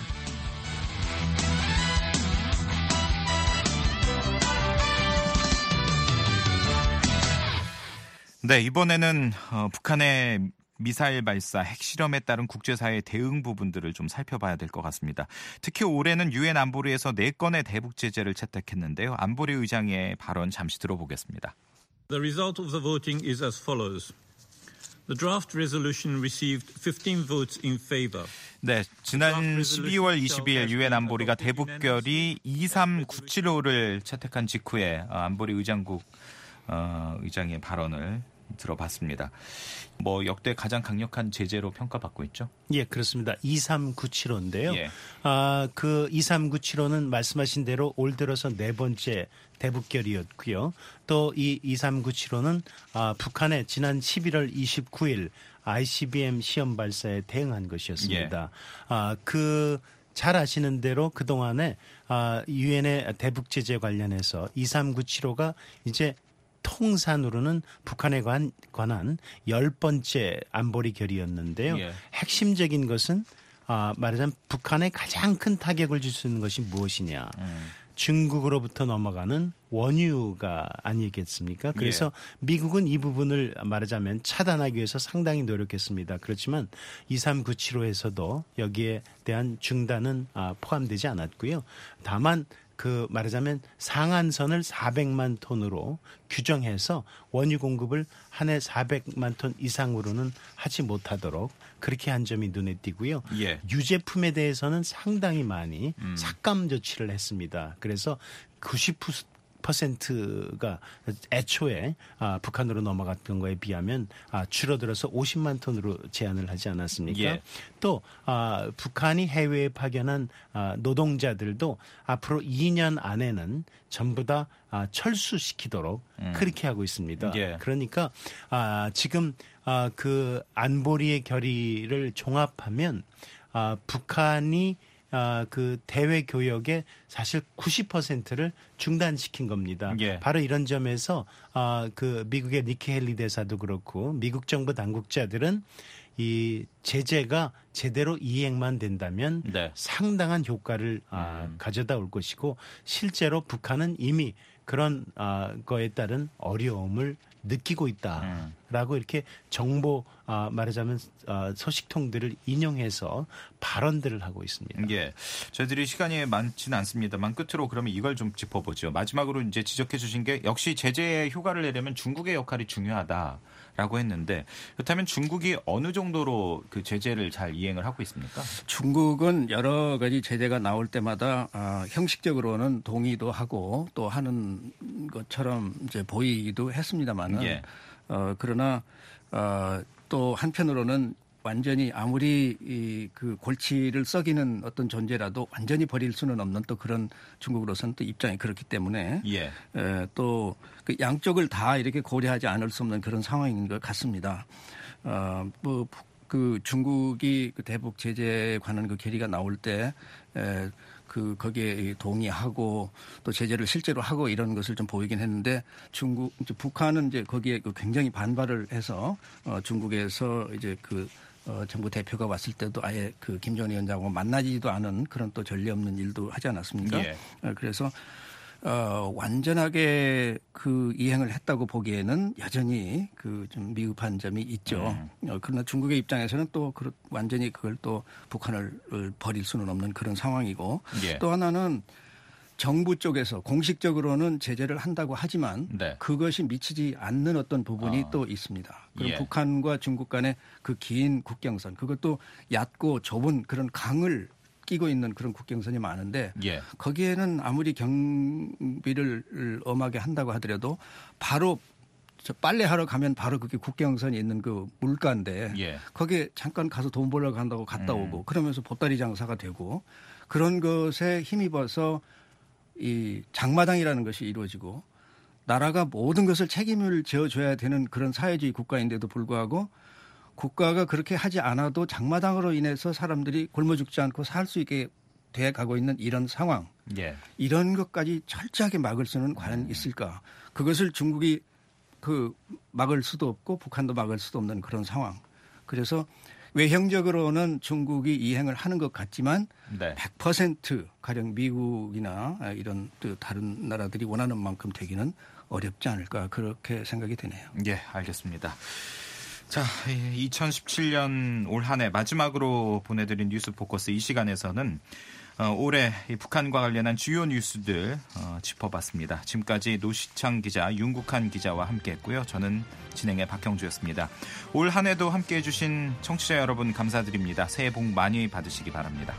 네, 이번에는 북한의 미사일 발사, 핵실험에 따른 국제사회의 대응 부분들을 좀 살펴봐야 될 것 같습니다. 특히 올해는 유엔 안보리에서 4건의 대북 제재를 채택했는데요. 안보리 의장의 발언 잠시 들어보겠습니다. The result of the voting is as follows. The draft resolution received 15 votes in favor. 네, 지난 12월 20일 유엔 안보리가 대북결의 23975를 채택한 직후에 안보리 의장국 의장의 발언을 들어봤습니다. 역대 가장 강력한 제재로 평가받고 있죠? 예, 그렇습니다. 23975인데요. 예. 그 23975는 말씀하신 대로 올 들어서 4번째 대북결의였고요. 또 이 23975는 북한의 지난 11월 29일 ICBM 시험 발사에 대응한 것이었습니다. 예. 잘 아시는 대로 그동안에 유엔의 대북 제재 관련해서 23975가 이제 통산으로는 북한에 관한 10번째 안보리 결의였는데요. 예. 핵심적인 것은 말하자면 북한에 가장 큰 타격을 줄 수 있는 것이 무엇이냐. 중국으로부터 넘어가는 원유가 아니겠습니까? 그래서 미국은 이 부분을 말하자면 차단하기 위해서 상당히 노력했습니다. 그렇지만 23975에서도 여기에 대한 중단은 포함되지 않았고요. 다만 말하자면 상한선을 400만 톤으로 규정해서 원유 공급을 한 해 400만 ton 이상으로는 하지 못하도록 그렇게 한 점이 눈에 띄고요. 예. 유제품에 대해서는 상당히 많이 삭감 조치를 했습니다. 그래서 90%가 애초에 북한으로 넘어갔던 거에 비하면 줄어들어서 50만 톤으로 제한을 하지 않았습니까? 예. 또 북한이 해외에 파견한 노동자들도 앞으로 2년 안에는 전부 다 철수시키도록 그렇게 하고 있습니다. 예. 그러니까 지금 그 안보리의 결의를 종합하면 북한이 그 대외 교역의 사실 90%를 중단시킨 겁니다. 예. 바로 이런 점에서 그 미국의 니키 헬리 대사도 그렇고 미국 정부 당국자들은 이 제재가 제대로 이행만 된다면 상당한 효과를 가져다 올 것이고 실제로 북한은 이미 그런 거에 따른 어려움을 느끼고 있다라고 이렇게 정보 말하자면 소식통들을 인용해서 발언들을 하고 있습니다. 예, 저희들이 시간이 많지는 않습니다만 끝으로 그러면 이걸 좀 짚어보죠. 마지막으로 이제 지적해 주신 게 역시 제재의 효과를 내려면 중국의 역할이 중요하다라고 했는데 그렇다면 중국이 어느 정도로 그 제재를 잘 이행을 하고 있습니까? 중국은 여러 가지 제재가 나올 때마다 형식적으로는 동의도 하고 또 하는 것처럼 이제 보이기도 했습니다만은 그러나 또 한편으로는 완전히 아무리 그 골치를 썩이는 어떤 존재라도 완전히 버릴 수는 없는 또 그런 중국으로서는 또 입장이 그렇기 때문에 또 그 양쪽을 다 이렇게 고려하지 않을 수 없는 그런 상황인 것 같습니다. 그 중국이 그 대북 제재에 관한 그 결의가 나올 때 거기에 동의하고 또 제재를 실제로 하고 이런 것을 좀 보이긴 했는데 북한은 이제 거기에 굉장히 반발을 해서 중국에서 이제 정부 대표가 왔을 때도 아예 그 김정은 위원장하고 만나지도 않은 그런 또 전례 없는 일도 하지 않았습니까? 예. 그래서 완전하게 그 이행을 했다고 보기에는 여전히 그 좀 미흡한 점이 있죠. 그러나 중국의 입장에서는 또 완전히 그걸 또 북한을 버릴 수는 없는 그런 상황이고 예. 또 하나는 정부 쪽에서 공식적으로는 제재를 한다고 하지만 네. 그것이 미치지 않는 어떤 부분이 또 있습니다. 그럼 예. 북한과 중국 간의 그 긴 국경선 그것도 얕고 좁은 그런 강을 끼고 있는 그런 국경선이 많은데 예. 거기에는 아무리 경비를 엄하게 한다고 하더라도 바로 빨래하러 가면 바로 그게 국경선이 있는 그 물가인데 예. 거기에 잠깐 가서 돈 벌러 간다고 갔다 오고 그러면서 보따리 장사가 되고 그런 것에 힘입어서 이 장마당이라는 것이 이루어지고 나라가 모든 것을 책임을 져줘야 되는 그런 사회주의 국가인데도 불구하고 국가가 그렇게 하지 않아도 장마당으로 인해서 사람들이 굶어 죽지 않고 살 수 있게 돼 가고 있는 이런 상황. 예. 이런 것까지 철저하게 막을 수는 과연 있을까? 그것을 중국이 그 막을 수도 없고 북한도 막을 수도 없는 그런 상황. 그래서 외형적으로는 중국이 이행을 하는 것 같지만 네. 100% 가령 미국이나 이런 또 다른 나라들이 원하는 만큼 되기는 어렵지 않을까 그렇게 생각이 되네요. 예, 알겠습니다. 자, 2017년 올 한 해 마지막으로 보내드린 뉴스 포커스 이 시간에서는 올해 북한과 관련한 주요 뉴스들 짚어봤습니다. 지금까지 노시창 기자, 윤국한 기자와 함께했고요. 저는 진행의 박형주였습니다. 올 한 해도 함께해 주신 청취자 여러분 감사드립니다. 새해 복 많이 받으시기 바랍니다.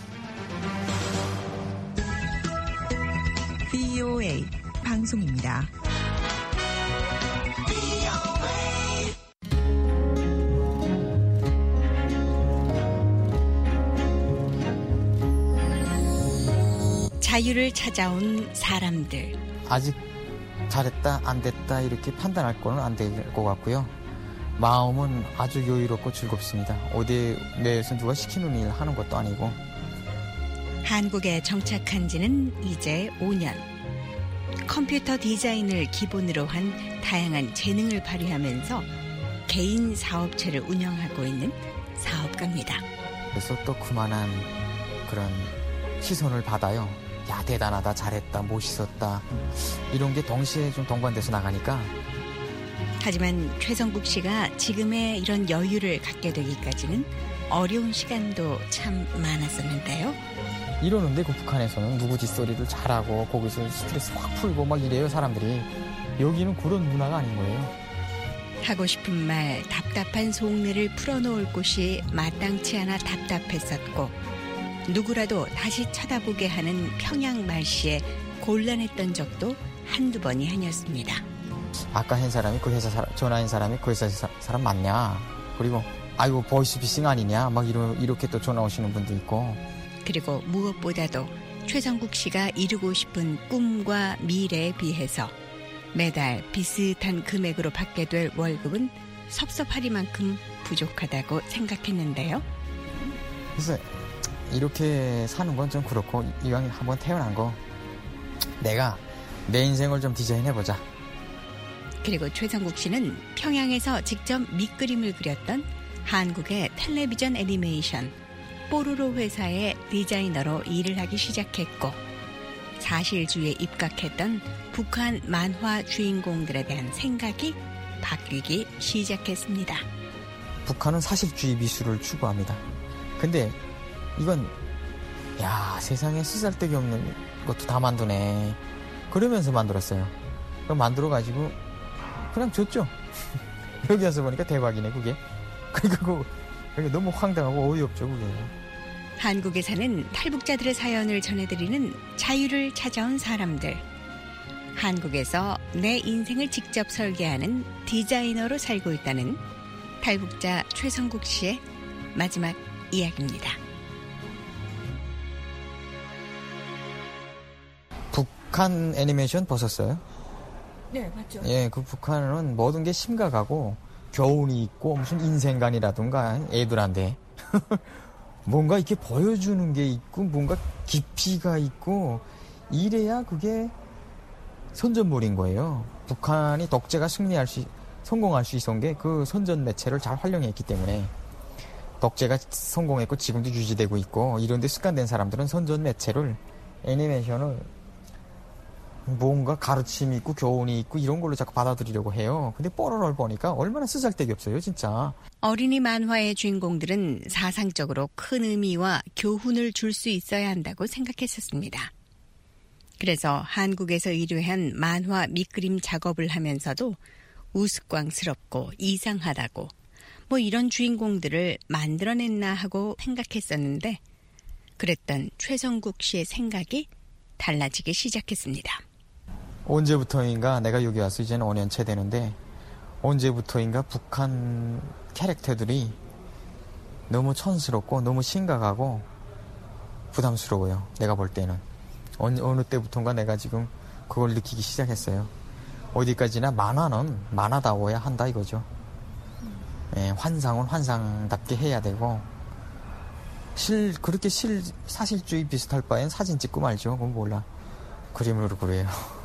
VOA 방송입니다. 자유를 찾아온 사람들. 아직 잘했다 안 됐다 이렇게 판단할 거는 안 될 것 같고요. 마음은 아주 여유롭고 즐겁습니다. 어디 내에서 누가 시키는 일 하는 것도 아니고. 한국에 정착한 지는 이제 5년. 컴퓨터 디자인을 기본으로 한 다양한 재능을 발휘하면서 개인 사업체를 운영하고 있는 사업가입니다. 그래서 또 그만한 그런 시선을 받아요. 야, 대단하다, 잘했다, 멋있었다. 이런 게 동시에 좀 동반돼서 나가니까. 하지만 최성국 씨가 지금의 이런 여유를 갖게 되기까지는 어려운 시간도 참 많았었는데요. 이러는데 그 북한에서는 누구 뒷소리를 잘하고 거기서 스트레스 확 풀고 막 이래요, 사람들이. 여기는 그런 문화가 아닌 거예요. 하고 싶은 말, 답답한 속내를 풀어놓을 곳이 마땅치 않아 답답했었고 누구라도 다시 쳐다보게 하는 평양 말씨에 곤란했던 적도 한두 번이 아니었습니다. 아까 한 사람이 그 회사 전화한 사람이 그 회사 사람 맞냐? 그리고 아이고 보이스피싱 아니냐? 막 이렇게 또 전화 오시는 분도 있고. 그리고 무엇보다도 최성국 씨가 이루고 싶은 꿈과 미래에 비해서 매달 비슷한 금액으로 받게 될 월급은 섭섭하리만큼 부족하다고 생각했는데요. 그래서 이렇게 사는 건 좀 그렇고 이왕 한번 태어난 거 내가 내 인생을 좀 디자인해보자. 그리고 최성국 씨는 평양에서 직접 밑그림을 그렸던 한국의 텔레비전 애니메이션 뽀로로 회사의 디자이너로 일을 하기 시작했고 사실주의에 입각했던 북한 만화 주인공들에 대한 생각이 바뀌기 시작했습니다. 북한은 사실주의 미술을 추구합니다. 근데 이건 야 세상에 쓰잘데기 없는 것도 다 만드네. 그러면서 만들었어요. 그럼 만들어가지고 그냥 줬죠. 여기 와서 보니까 대박이네 그게. 그리고 그게 너무 황당하고 어이없죠 그게. 한국에 사는 탈북자들의 사연을 전해드리는 자유를 찾아온 사람들. 한국에서 내 인생을 직접 설계하는 디자이너로 살고 있다는 탈북자 최성국 씨의 마지막 이야기입니다. 북한 애니메이션 보셨어요? 네, 맞죠. 예, 그 북한은 모든 게 심각하고 교훈이 있고 무슨 인생관이라든가 애들한테 뭔가 이렇게 보여주는 게 있고 뭔가 깊이가 있고 이래야 그게 선전물인 거예요. 북한이 독재가 성공할 수 있었던 게 그 선전 매체를 잘 활용했기 때문에 독재가 성공했고 지금도 유지되고 있고 이런 데 습관된 사람들은 선전 매체를 애니메이션을 뭔가 가르침이 있고 교훈이 있고 이런 걸로 자꾸 받아들이려고 해요. 근데 뽀로로를 보니까 얼마나 쓰잘데기 없어요, 진짜. 어린이 만화의 주인공들은 사상적으로 큰 의미와 교훈을 줄 수 있어야 한다고 생각했었습니다. 그래서 한국에서 의뢰한 만화 밑그림 작업을 하면서도 우스꽝스럽고 이상하다고 뭐 이런 주인공들을 만들어냈나 하고 생각했었는데 그랬던 최성국 씨의 생각이 달라지기 시작했습니다. 언제부터인가 내가 여기 와서 이제는 5년째 되는데 언제부터인가 북한 캐릭터들이 너무 촌스럽고 너무 심각하고 부담스러워요. 내가 볼 때는. 어느 때부터인가 내가 지금 그걸 느끼기 시작했어요. 어디까지나 만화는 만화다워야 한다 이거죠. 예, 환상은 환상답게 해야 되고 그렇게 사실주의 비슷할 바엔 사진 찍고 말죠. 그건 몰라. 그림으로 그래요.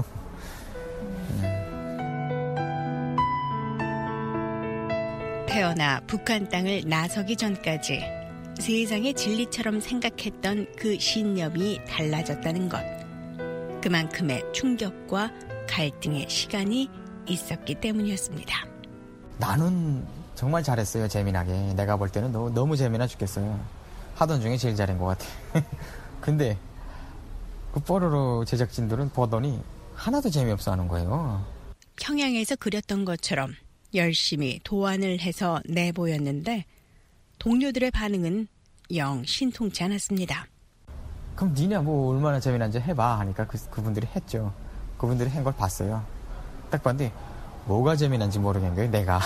태어나 북한 땅을 나서기 전까지 세상의 진리처럼 생각했던 그 신념이 달라졌다는 것. 그만큼의 충격과 갈등의 시간이 있었기 때문이었습니다. 나는 정말 잘했어요. 재미나게. 내가 볼 때는 너무 재미나 죽겠어요. 하던 중에 제일 잘한 것 같아. 근데 그 뽀로로 제작진들은 보더니 하나도 재미없어 하는 거예요. 평양에서 그렸던 것처럼 열심히 도안을 해서 내보였는데 동료들의 반응은 영 신통치 않았습니다. 그럼 니네 뭐 얼마나 재미난지 해봐 하니까 그분들이 했죠. 그분들이 한 걸 봤어요. 딱 봤는데 뭐가 재미난지 모르겠는 거예요. 내가.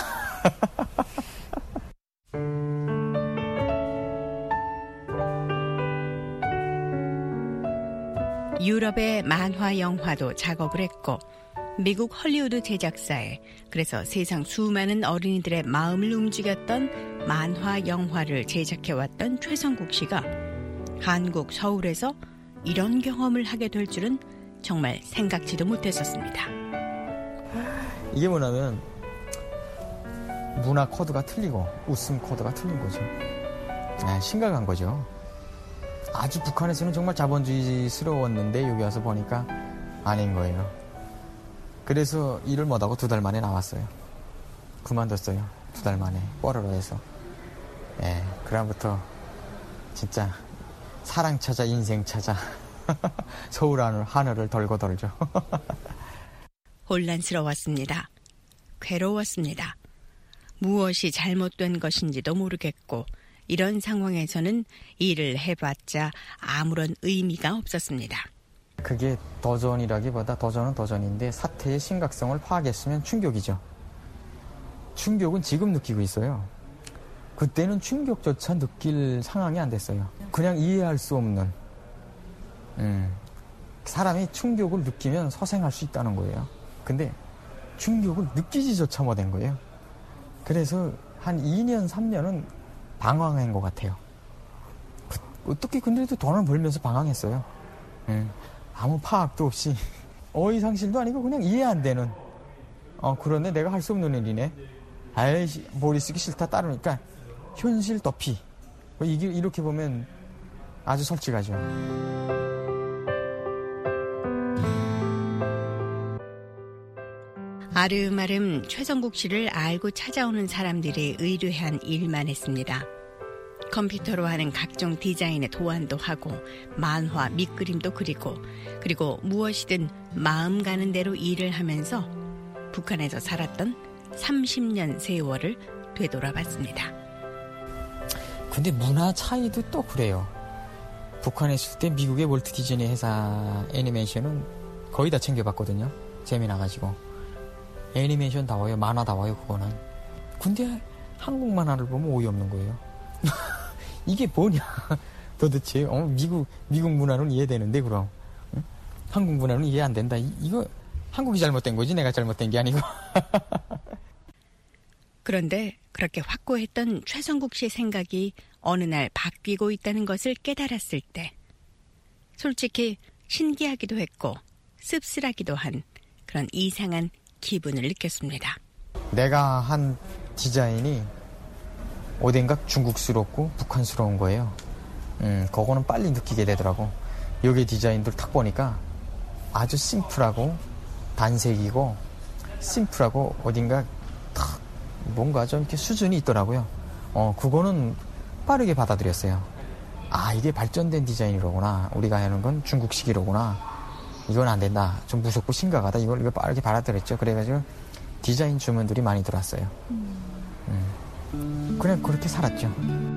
유럽의 만화 영화도 작업을 했고 미국 헐리우드 제작사에 그래서 세상 수많은 어린이들의 마음을 움직였던 만화 영화를 제작해왔던 최성국 씨가 한국 서울에서 이런 경험을 하게 될 줄은 정말 생각지도 못했었습니다. 이게 뭐냐면 문화 코드가 틀리고 웃음 코드가 틀린 거죠. 심각한 거죠. 아주 북한에서는 정말 자본주의스러웠는데 여기 와서 보니까 아닌 거예요. 그래서 일을 못하고 2달 만에 나왔어요. 그만뒀어요. 2달 만에 뽀로로에서. 예, 그다음부터 진짜 사랑 찾아 인생 찾아 서울 하늘을 돌고 돌죠. 혼란스러웠습니다. 괴로웠습니다. 무엇이 잘못된 것인지도 모르겠고 이런 상황에서는 일을 해봤자 아무런 의미가 없었습니다. 그게 도전이라기보다 도전은 도전인데 사태의 심각성을 파악했으면 충격이죠. 충격은 지금 느끼고 있어요. 그때는 충격조차 느낄 상황이 안 됐어요. 그냥 이해할 수 없는. 사람이 충격을 느끼면 소생할 수 있다는 거예요. 근데 충격을 느끼지조차 못한 거예요. 그래서 한 2년, 3년은 방황한 것 같아요. 어떻게 근데도 돈을 벌면서 방황했어요. 아무 파악도 없이 어휘상실도 아니고 그냥 이해 안 되는 그런데 내가 할 수 없는 일이네. 아이씨 머리 쓰기 싫다 따르니까 현실 도피. 이게 이렇게 보면 아주 솔직하죠. 아름아름 최성국 씨를 알고 찾아오는 사람들이 의뢰한 일만 했습니다. 컴퓨터로 하는 각종 디자인의 도안도 하고 만화, 밑그림도 그리고 무엇이든 마음 가는 대로 일을 하면서 북한에서 살았던 30년 세월을 되돌아봤습니다. 근데 문화 차이도 또 그래요. 북한에 있을 때 미국의 월트 디즈니 회사 애니메이션은 거의 다 챙겨봤거든요. 재미나가지고. 애니메이션다워요. 만화다워요. 그거는. 근데 한국 만화를 보면 어이없는 거예요. 이게 뭐냐 도대체. 미국 문화는 이해되는데 그럼 응? 한국 문화는 이해 안 된다. 이거 한국이 잘못된 거지 내가 잘못된 게 아니고. 그런데 그렇게 확고했던 최성국 씨의 생각이 어느 날 바뀌고 있다는 것을 깨달았을 때 솔직히 신기하기도 했고 씁쓸하기도 한 그런 이상한 기분을 느꼈습니다. 내가 한 디자인이 어딘가 중국스럽고 북한스러운 거예요. 그거는 빨리 느끼게 되더라고. 여기 디자인들 딱 보니까 아주 심플하고 단색이고 심플하고 어딘가 탁 뭔가 좀 이렇게 수준이 있더라고요. 그거는 빠르게 받아들였어요. 아, 이게 발전된 디자인이로구나. 우리가 하는 건 중국식이로구나. 이건 안 된다. 좀 무섭고 심각하다. 이걸 빠르게 받아들였죠. 그래가지고 디자인 주문들이 많이 들어왔어요. 그냥 그렇게 살았죠.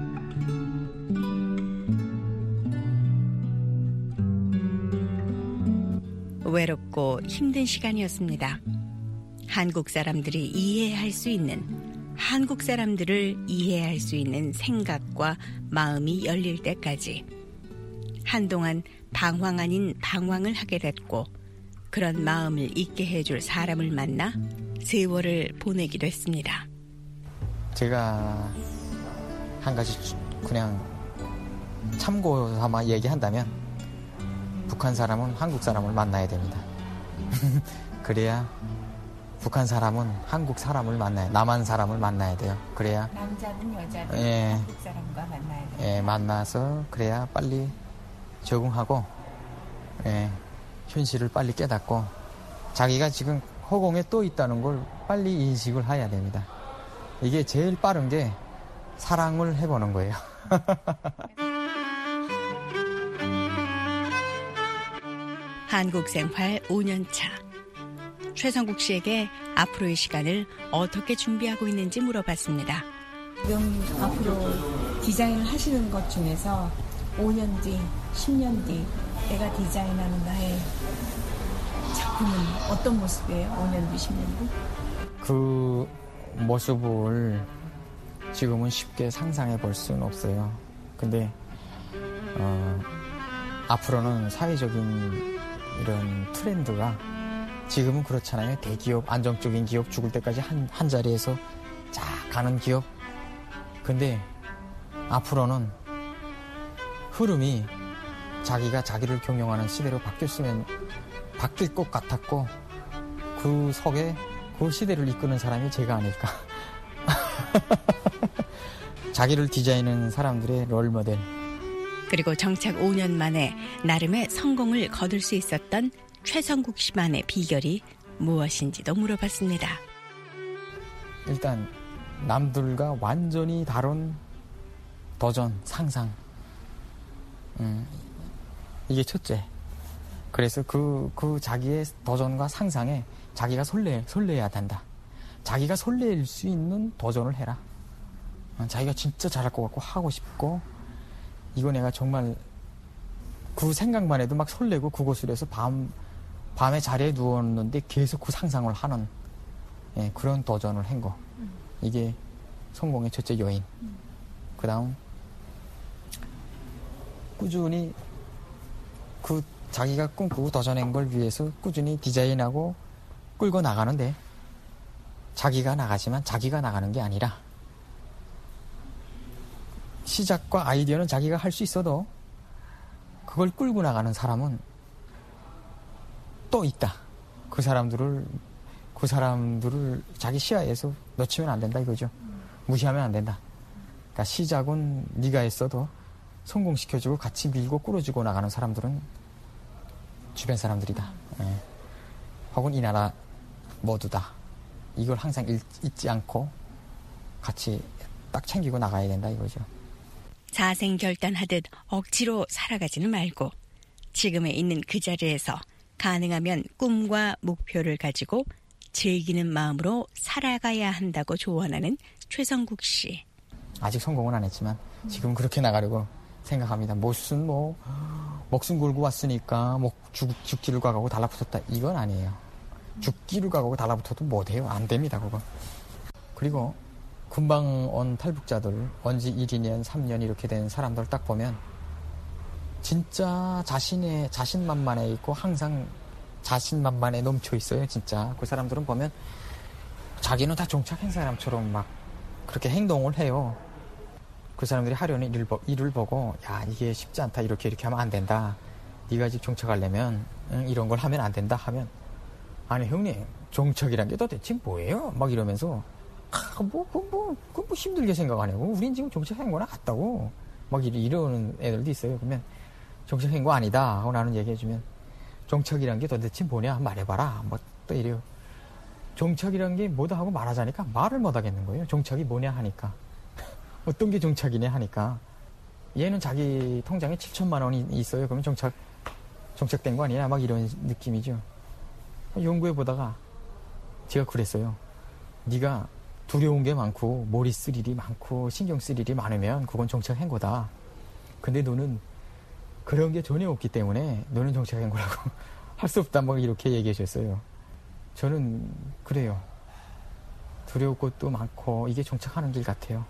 외롭고 힘든 시간이었습니다. 한국 사람들이 이해할 수 있는, 한국 사람들을 이해할 수 있는 생각과 마음이 열릴 때까지 한동안 방황 아닌 방황을 하게 됐고, 그런 마음을 잊게 해줄 사람을 만나 세월을 보내기도 했습니다. 제가 한 가지 그냥 참고 삼아 얘기한다면 북한 사람은 한국 사람을 만나야 됩니다. 그래야 북한 사람은 한국 사람을 만나야, 남한 사람을 만나야 돼요. 그래야 남자든 여자든 한국 사람과 만나야 돼요. 예, 만나서 그래야 빨리 적응하고 현실을 빨리 깨닫고 자기가 지금 허공에 떠 있다는 걸 빨리 인식을 해야 됩니다. 이게 제일 빠른 게 사랑을 해보는 거예요. 한국 생활 5년 차. 최성국 씨에게 앞으로의 시간을 어떻게 준비하고 있는지 물어봤습니다. 지금 앞으로 디자인을 하시는 것 중에서 5년 뒤, 10년 뒤 내가 디자인하는 나의 작품은 어떤 모습이에요? 5년 뒤, 10년 뒤? 그 모습을 지금은 쉽게 상상해 볼 수는 없어요. 근데 앞으로는 사회적인 이런 트렌드가 지금은 그렇잖아요. 대기업, 안정적인 기업, 죽을 때까지 한 자리에서 쫙 가는 기업. 근데 앞으로는 흐름이 자기가 자기를 경영하는 시대로 바뀔 것 같았고, 그 속에 그 시대를 이끄는 사람이 제가 아닐까. 자기를 디자인하는 사람들의 롤모델. 그리고 정착 5년 만에 나름의 성공을 거둘 수 있었던 최성국 씨만의 비결이 무엇인지도 물어봤습니다. 일단 남들과 완전히 다른 도전, 상상. 이게 첫째. 그래서 그 자기의 도전과 상상에 자기가 설레야 된다. 자기가 설렐 수 있는 도전을 해라. 자기가 진짜 잘할 것 같고 하고 싶고, 이거 내가 정말 그 생각만 해도 막 설레고 그곳으로 밤에 자리에 누웠는데 계속 그 상상을 하는 그런 도전을 한 거. 이게 성공의 첫째 요인. 그 다음 꾸준히 그 자기가 꿈꾸고 도전한 걸 위해서 꾸준히 디자인하고 끌고 나가는데, 자기가 나가지만 자기가 나가는 게 아니라 시작과 아이디어는 자기가 할 수 있어도 그걸 끌고 나가는 사람은 또 있다. 그 사람들을 자기 시야에서 놓치면 안 된다 이거죠. 무시하면 안 된다. 그러니까 시작은 네가 했어도 성공시켜주고 같이 밀고 끌어주고 나가는 사람들은 주변 사람들이다. 혹은 이 나라 모두다. 이걸 항상 잊지 않고 같이 딱 챙기고 나가야 된다 이거죠. 자생결단하듯 억지로 살아가지는 말고 지금에 있는 그 자리에서 가능하면 꿈과 목표를 가지고 즐기는 마음으로 살아가야 한다고 조언하는 최성국 씨. 아직 성공은 안 했지만 지금 그렇게 나가려고 생각합니다. 무슨 목숨 걸고 왔으니까 죽기를 가고 달라붙었다. 이건 아니에요. 죽기를 가고 달라붙어도 못해요. 안 됩니다. 그거. 그리고 금방 온 탈북자들, 온지 1, 2년, 3년 이렇게 된 사람들 딱 보면 진짜 자신만만해 있고 항상 자신만만에 넘쳐 있어요. 진짜 그 사람들은 보면 자기는 다 정착한 사람처럼 막 그렇게 행동을 해요. 그 사람들이 하려는 일을 보고, 야, 이게 쉽지 않다. 이렇게 하면 안 된다. 네가 집 정착하려면 이런 걸 하면 안 된다 하면, 아니 형님 정착이란 게 도대체 뭐예요? 막 이러면서 뭐 힘들게 생각 안 하고 우린 지금 정책행보나 같다고 막 이러는 애들도 있어요. 그러면 정책행보 아니다 하고 나는 얘기해주면 정책이란 게 도대체 뭐냐 말해봐라 뭐 또 이래요. 정책이란 게 뭐다 하고 말하자니까 말을 못 하겠는 거예요. 정책이 뭐냐 하니까 어떤 게 정책이냐 하니까 얘는 자기 통장에 7천만 원이 있어요. 그러면 정책된 거 아니냐 막 이런 느낌이죠. 연구해 보다가 제가 그랬어요. 네가 두려운 게 많고 머리 쓸 일이 많고 신경 쓸 일이 많으면 그건 정책 행보다. 근데 너는 그런 게 전혀 없기 때문에 너는 정책 행보라고 할 수 없다 뭐 이렇게 얘기해 주셨어요. 저는 그래요. 두려울 것도 많고 이게 정책하는 길 같아요.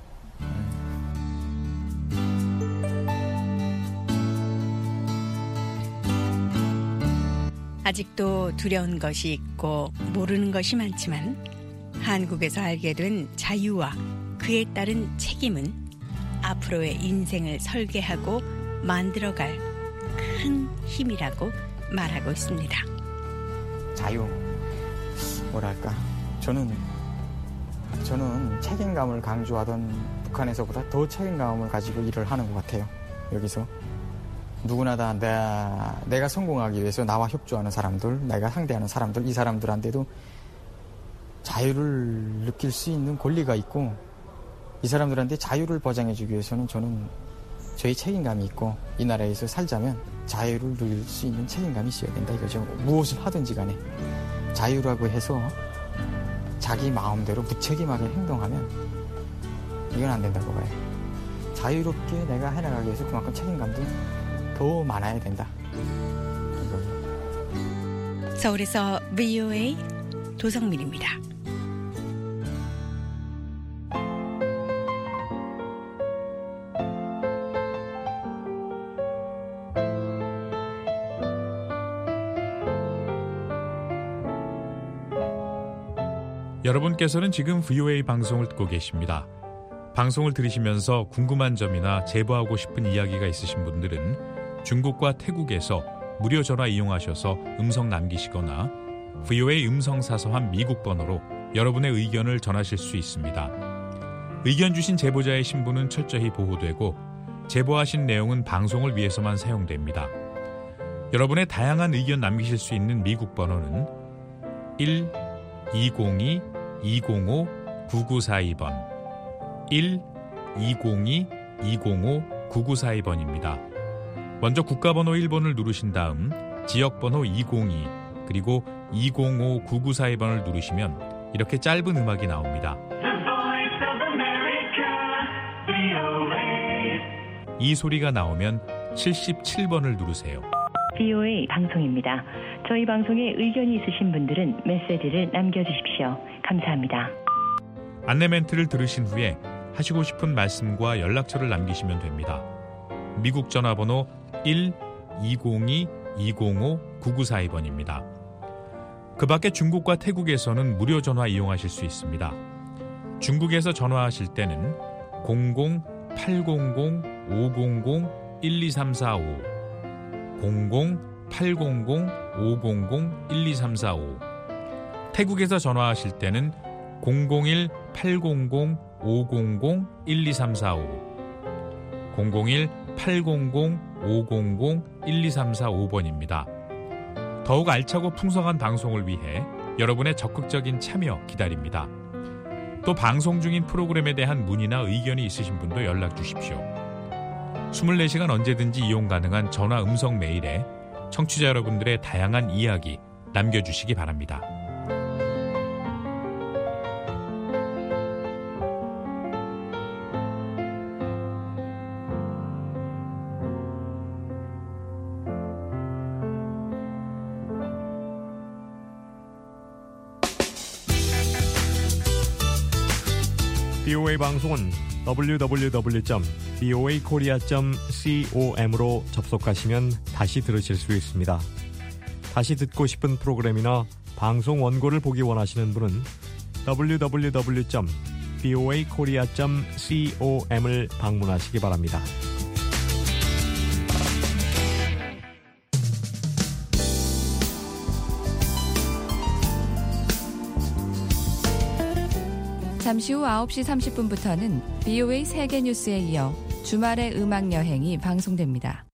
아직도 두려운 것이 있고 모르는 것이 많지만 한국에서 알게 된 자유와 그에 따른 책임은 앞으로의 인생을 설계하고 만들어갈 큰 힘이라고 말하고 있습니다. 자유, 뭐랄까, 저는 책임감을 강조하던 북한에서보다 더 책임감을 가지고 일을 하는 것 같아요. 여기서 누구나 다 내가 성공하기 위해서 나와 협조하는 사람들, 내가 상대하는 사람들, 이 사람들한테도 자유를 느낄 수 있는 권리가 있고 이 사람들한테 자유를 보장해주기 위해서는 저는 저희 책임감이 있고 이 나라에서 살자면 자유를 누릴 수 있는 책임감이 있어야 된다 이거죠. 무엇을 하든지 간에 자유라고 해서 자기 마음대로 무책임하게 행동하면 이건 안 된다고 봐요. 자유롭게 내가 해나가기 위해서 그만큼 책임감도 더 많아야 된다. 이거예요. 서울에서 VOA 도성민입니다. 여러분께서는 지금 VOA 방송을 듣고 계십니다. 방송을 들으시면서 궁금한 점이나 제보하고 싶은 이야기가 있으신 분들은 중국과 태국에서 무료 전화 이용하셔서 음성 남기시거나 VOA 음성사서함 미국 번호로 여러분의 의견을 전하실 수 있습니다. 의견 주신 제보자의 신분은 철저히 보호되고 제보하신 내용은 방송을 위해서만 사용됩니다. 여러분의 다양한 의견 남기실 수 있는 미국 번호는 1-202-205-9942번 1-202-205-9942번입니다. 먼저 국가번호 1번을 누르신 다음 지역번호 202 그리고 205-9942번을 누르시면 이렇게 짧은 음악이 나옵니다. 이 소리가 나오면 77번을 누르세요. VOA 방송입니다. 저희 방송에 의견이 있으신 분들은 메시지를 남겨주십시오. 감사합니다. 안내 멘트를 들으신 후에 하시고 싶은 말씀과 연락처를 남기시면 됩니다. 미국 전화번호 1-202-205-9942번입니다. 그 밖에 중국과 태국에서는 무료 전화 이용하실 수 있습니다. 중국에서 전화하실 때는 00-800-500-12345 00-800-500-12345 태국에서 전화하실 때는 001-800-500-12345 001-800-500-12345번입니다. 더욱 알차고 풍성한 방송을 위해 여러분의 적극적인 참여 기다립니다. 또 방송 중인 프로그램에 대한 문의나 의견이 있으신 분도 연락 주십시오. 24시간 언제든지 이용 가능한 전화 음성 메일에 청취자 여러분들의 다양한 이야기 남겨주시기 바랍니다. VOA 방송은 www.voakorea.com으로 접속하시면 다시 들으실 수 있습니다. 다시 듣고 싶은 프로그램이나 방송 원고를 보기 원하시는 분은 www.voakorea.com을 방문하시기 바랍니다. 잠시 후 9시 30분부터는 BOA 세계뉴스에 이어 주말의 음악여행이 방송됩니다.